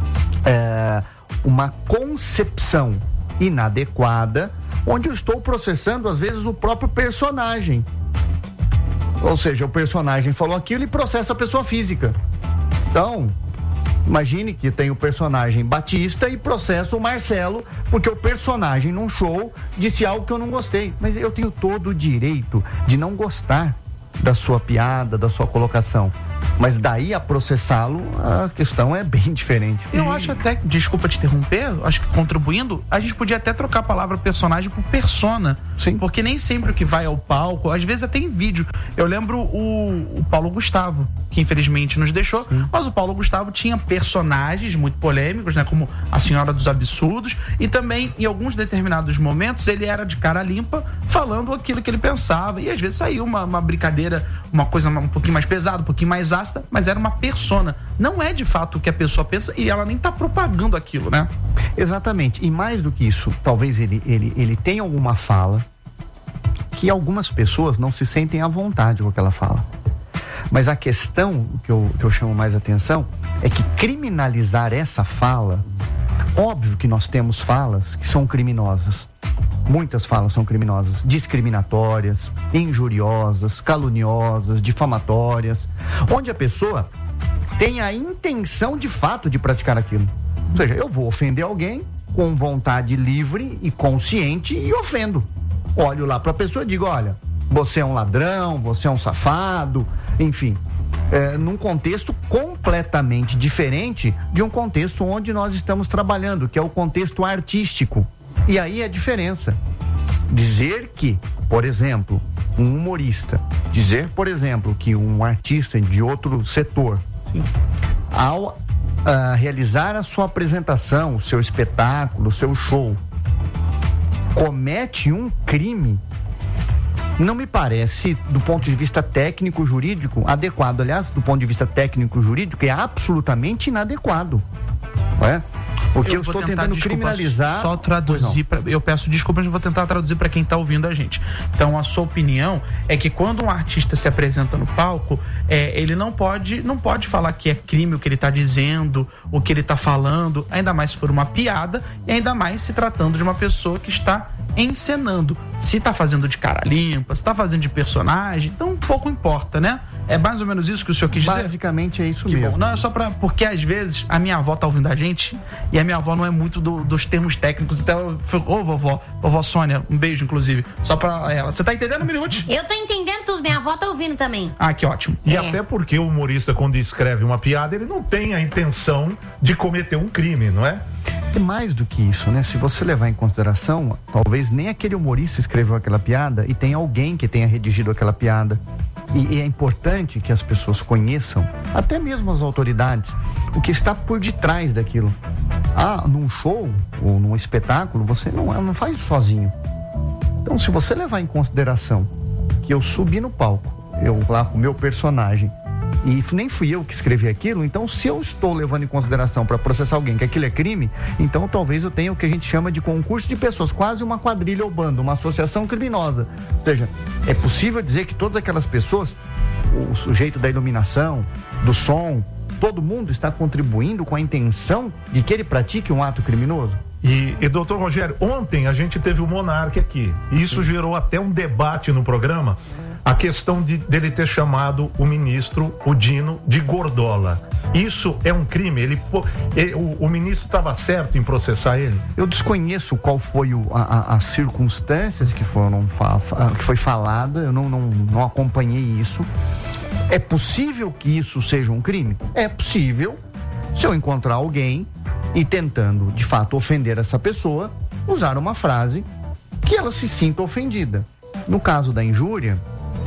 uma concepção inadequada, onde eu estou processando, às vezes, o próprio personagem. Ou seja, o personagem falou aquilo e processa a pessoa física. Então, imagine que tem o personagem Batista e processa o Marcelo, porque o personagem num show disse algo que eu não gostei. Mas eu tenho todo o direito de não gostar da sua piada, da sua colocação. Mas daí a processá-lo, a questão é bem diferente. Eu acho até, desculpa te interromper, acho que contribuindo, a gente podia até trocar a palavra personagem por persona. Sim. Porque nem sempre o que vai ao palco, às vezes até em vídeo. Eu lembro o Paulo Gustavo, que infelizmente nos deixou, mas o Paulo Gustavo tinha personagens muito polêmicos, né? Como a Senhora dos Absurdos, e também em alguns determinados momentos ele era de cara limpa, falando aquilo que ele pensava, e às vezes saiu uma brincadeira, uma coisa um pouquinho mais pesada, um pouquinho mais ácida, mas era uma persona. Não é de fato o que a pessoa pensa e ela nem tá propagando aquilo, né? Exatamente. E mais do que isso, talvez ele tenha alguma fala que algumas pessoas não se sentem à vontade com aquela fala. Mas a questão que eu chamo mais atenção é que criminalizar essa fala, óbvio que nós temos falas que são criminosas. Muitas falas são criminosas, discriminatórias, injuriosas, caluniosas, difamatórias, onde a pessoa tem a intenção de fato de praticar aquilo. Ou seja, eu vou ofender alguém com vontade livre e consciente e ofendo. Olho lá para a pessoa e digo, olha, você é um ladrão, você é um safado, enfim. Num contexto completamente diferente de um contexto onde nós estamos trabalhando, que é o contexto artístico. E aí a diferença. Dizer que, por exemplo, um humorista, dizer, por exemplo, que um artista de outro setor, ao realizar a sua apresentação, o seu espetáculo, o seu show, comete um crime, não me parece, do ponto de vista técnico-jurídico, adequado. Aliás, do ponto de vista técnico-jurídico, é absolutamente inadequado. Não é? Porque eu estou tentando criminalizar. Só traduzir, eu peço desculpas, mas vou tentar traduzir para quem está ouvindo a gente. Então, a sua opinião é que quando um artista se apresenta no palco, ele não pode falar que é crime o que ele está dizendo, o que ele está falando, ainda mais se for uma piada, e ainda mais se tratando de uma pessoa que está encenando. Se está fazendo de cara limpa, se está fazendo de personagem, então pouco importa, né? É mais ou menos isso que o senhor quis dizer? Basicamente é isso que mesmo. Bom. Não, é só porque às vezes a minha avó tá ouvindo a gente e a minha avó não é muito dos termos técnicos. Então, vovó Sônia, um beijo inclusive, só pra ela. Você tá entendendo, Minuti? Eu tô entendendo tudo, minha avó tá ouvindo também. Ah, que ótimo. E até porque o humorista, quando escreve uma piada, ele não tem a intenção de cometer um crime, não é? É mais do que isso, né? Se você levar em consideração, talvez nem aquele humorista escreveu aquela piada e tem alguém que tenha redigido aquela piada. E é importante que as pessoas conheçam, até mesmo as autoridades, o que está por detrás daquilo. Num show ou num espetáculo, você não faz isso sozinho. Então, se você levar em consideração que eu subi no palco, eu lá com o meu personagem, e nem fui eu que escrevi aquilo, então se eu estou levando em consideração para processar alguém que aquilo é crime, então talvez eu tenha o que a gente chama de concurso de pessoas, quase uma quadrilha ou banda, uma associação criminosa. Ou seja, é possível dizer que todas aquelas pessoas, o sujeito da iluminação, do som, todo mundo está contribuindo com a intenção de que ele pratique um ato criminoso? E doutor Rogério, ontem a gente teve o Monark aqui, e isso gerou até um debate no programa, a questão dele ter chamado o ministro, o Dino, de gordola. Isso é um crime? O ministro estava certo em processar ele? Eu desconheço qual foi as circunstâncias que foi falada, eu não acompanhei isso. É possível que isso seja um crime? É possível, se eu encontrar alguém e tentando, de fato, ofender essa pessoa, usar uma frase que ela se sinta ofendida. No caso da injúria,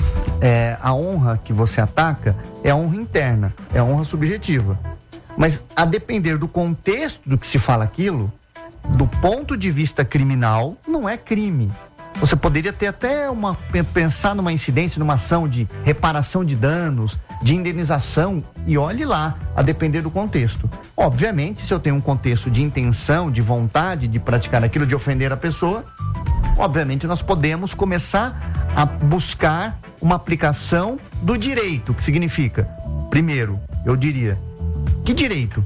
a honra que você ataca é a honra interna, é a honra subjetiva. Mas a depender do contexto do que se fala aquilo, do ponto de vista criminal, não é crime. Você poderia ter até pensar numa incidência, numa ação de reparação de danos, de indenização, e olhe lá, a depender do contexto. Obviamente, se eu tenho um contexto de intenção, de vontade de praticar aquilo, de ofender a pessoa, obviamente nós podemos começar a buscar uma aplicação do direito, que significa, primeiro, eu diria, que direito?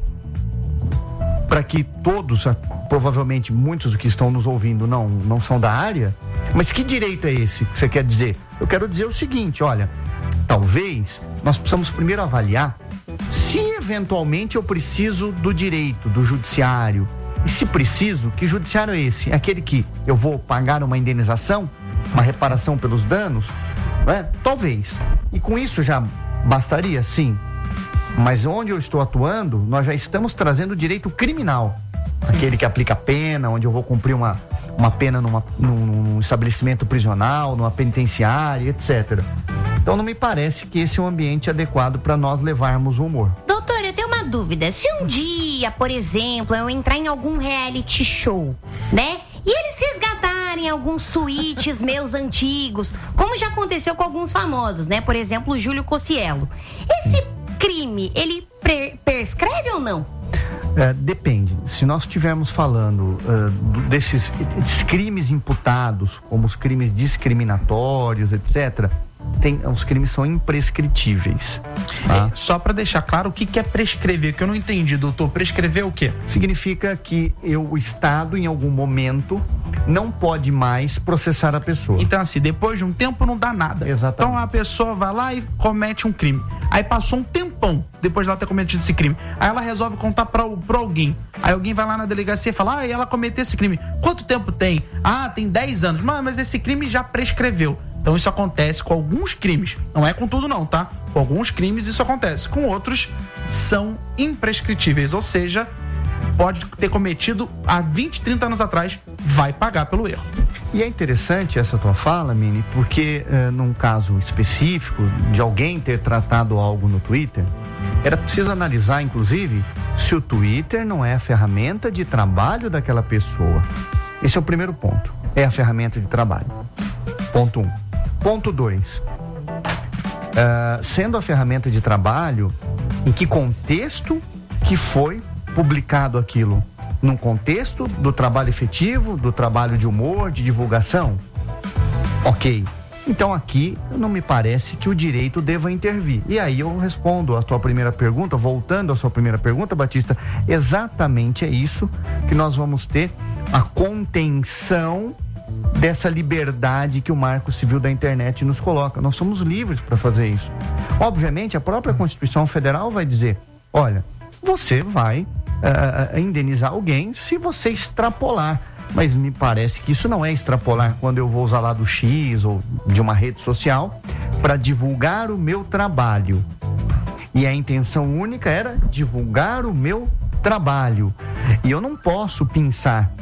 Para que todos, provavelmente muitos que estão nos ouvindo não são da área, mas que direito é esse que você quer dizer? Eu quero dizer o seguinte, olha, talvez nós precisamos primeiro avaliar se eventualmente eu preciso do direito, do judiciário, e se preciso, que judiciário é esse? Aquele que eu vou pagar uma indenização, uma reparação pelos danos? Talvez. E com isso já bastaria? Sim. Mas onde eu estou atuando, nós já estamos trazendo o direito criminal. Aquele que aplica pena, onde eu vou cumprir uma pena num estabelecimento prisional, numa penitenciária, etc. Então não me parece que esse é um ambiente adequado para nós levarmos o humor. Doutor, eu tenho uma dúvida. Se um dia, por exemplo, eu entrar em algum reality show, né? E eles resgatarem alguns tweets meus antigos, como já aconteceu com alguns famosos, né? Por exemplo, o Júlio Cocielo. Esse crime, ele prescreve ou não? Depende. Se nós estivermos falando desses crimes imputados, como os crimes discriminatórios, etc., os crimes são imprescritíveis. Tá? Só para deixar claro, o que é prescrever? Que eu não entendi, doutor. Prescrever o quê? Significa que o Estado, em algum momento, não pode mais processar a pessoa. Então, assim, depois de um tempo não dá nada. Exatamente. Então a pessoa vai lá e comete um crime. Aí passou um tempão depois de ela ter cometido esse crime. Aí ela resolve contar pra alguém. Aí alguém vai lá na delegacia e fala, ela cometeu esse crime. Quanto tempo tem? Tem 10 anos. Mas esse crime já prescreveu. Então isso acontece com alguns crimes. Não é com tudo não, tá? Com alguns crimes isso acontece. Com outros são imprescritíveis. Ou seja, pode ter cometido há 20, 30 anos atrás, vai pagar pelo erro. E é interessante essa tua fala, Mini, porque num caso específico de alguém ter tratado algo no Twitter, era preciso analisar, inclusive, se o Twitter não é a ferramenta de trabalho daquela pessoa. Esse é o primeiro ponto. É a ferramenta de trabalho. Ponto 1. Ponto 2. Sendo a ferramenta de trabalho, em que contexto que foi publicado aquilo? Num contexto do trabalho efetivo, do trabalho de humor, de divulgação? Ok. Então aqui não me parece que o direito deva intervir. E aí eu respondo a tua primeira pergunta, voltando à sua primeira pergunta, Batista, exatamente é isso que nós vamos ter, a contenção dessa liberdade que o Marco Civil da Internet nos coloca. Nós somos livres para fazer isso. Obviamente, a própria Constituição Federal vai dizer, olha, você vai indenizar alguém se você extrapolar. Mas me parece que isso não é extrapolar quando eu vou usar lá do X ou de uma rede social para divulgar o meu trabalho. E a intenção única era divulgar o meu trabalho. E eu não posso pensar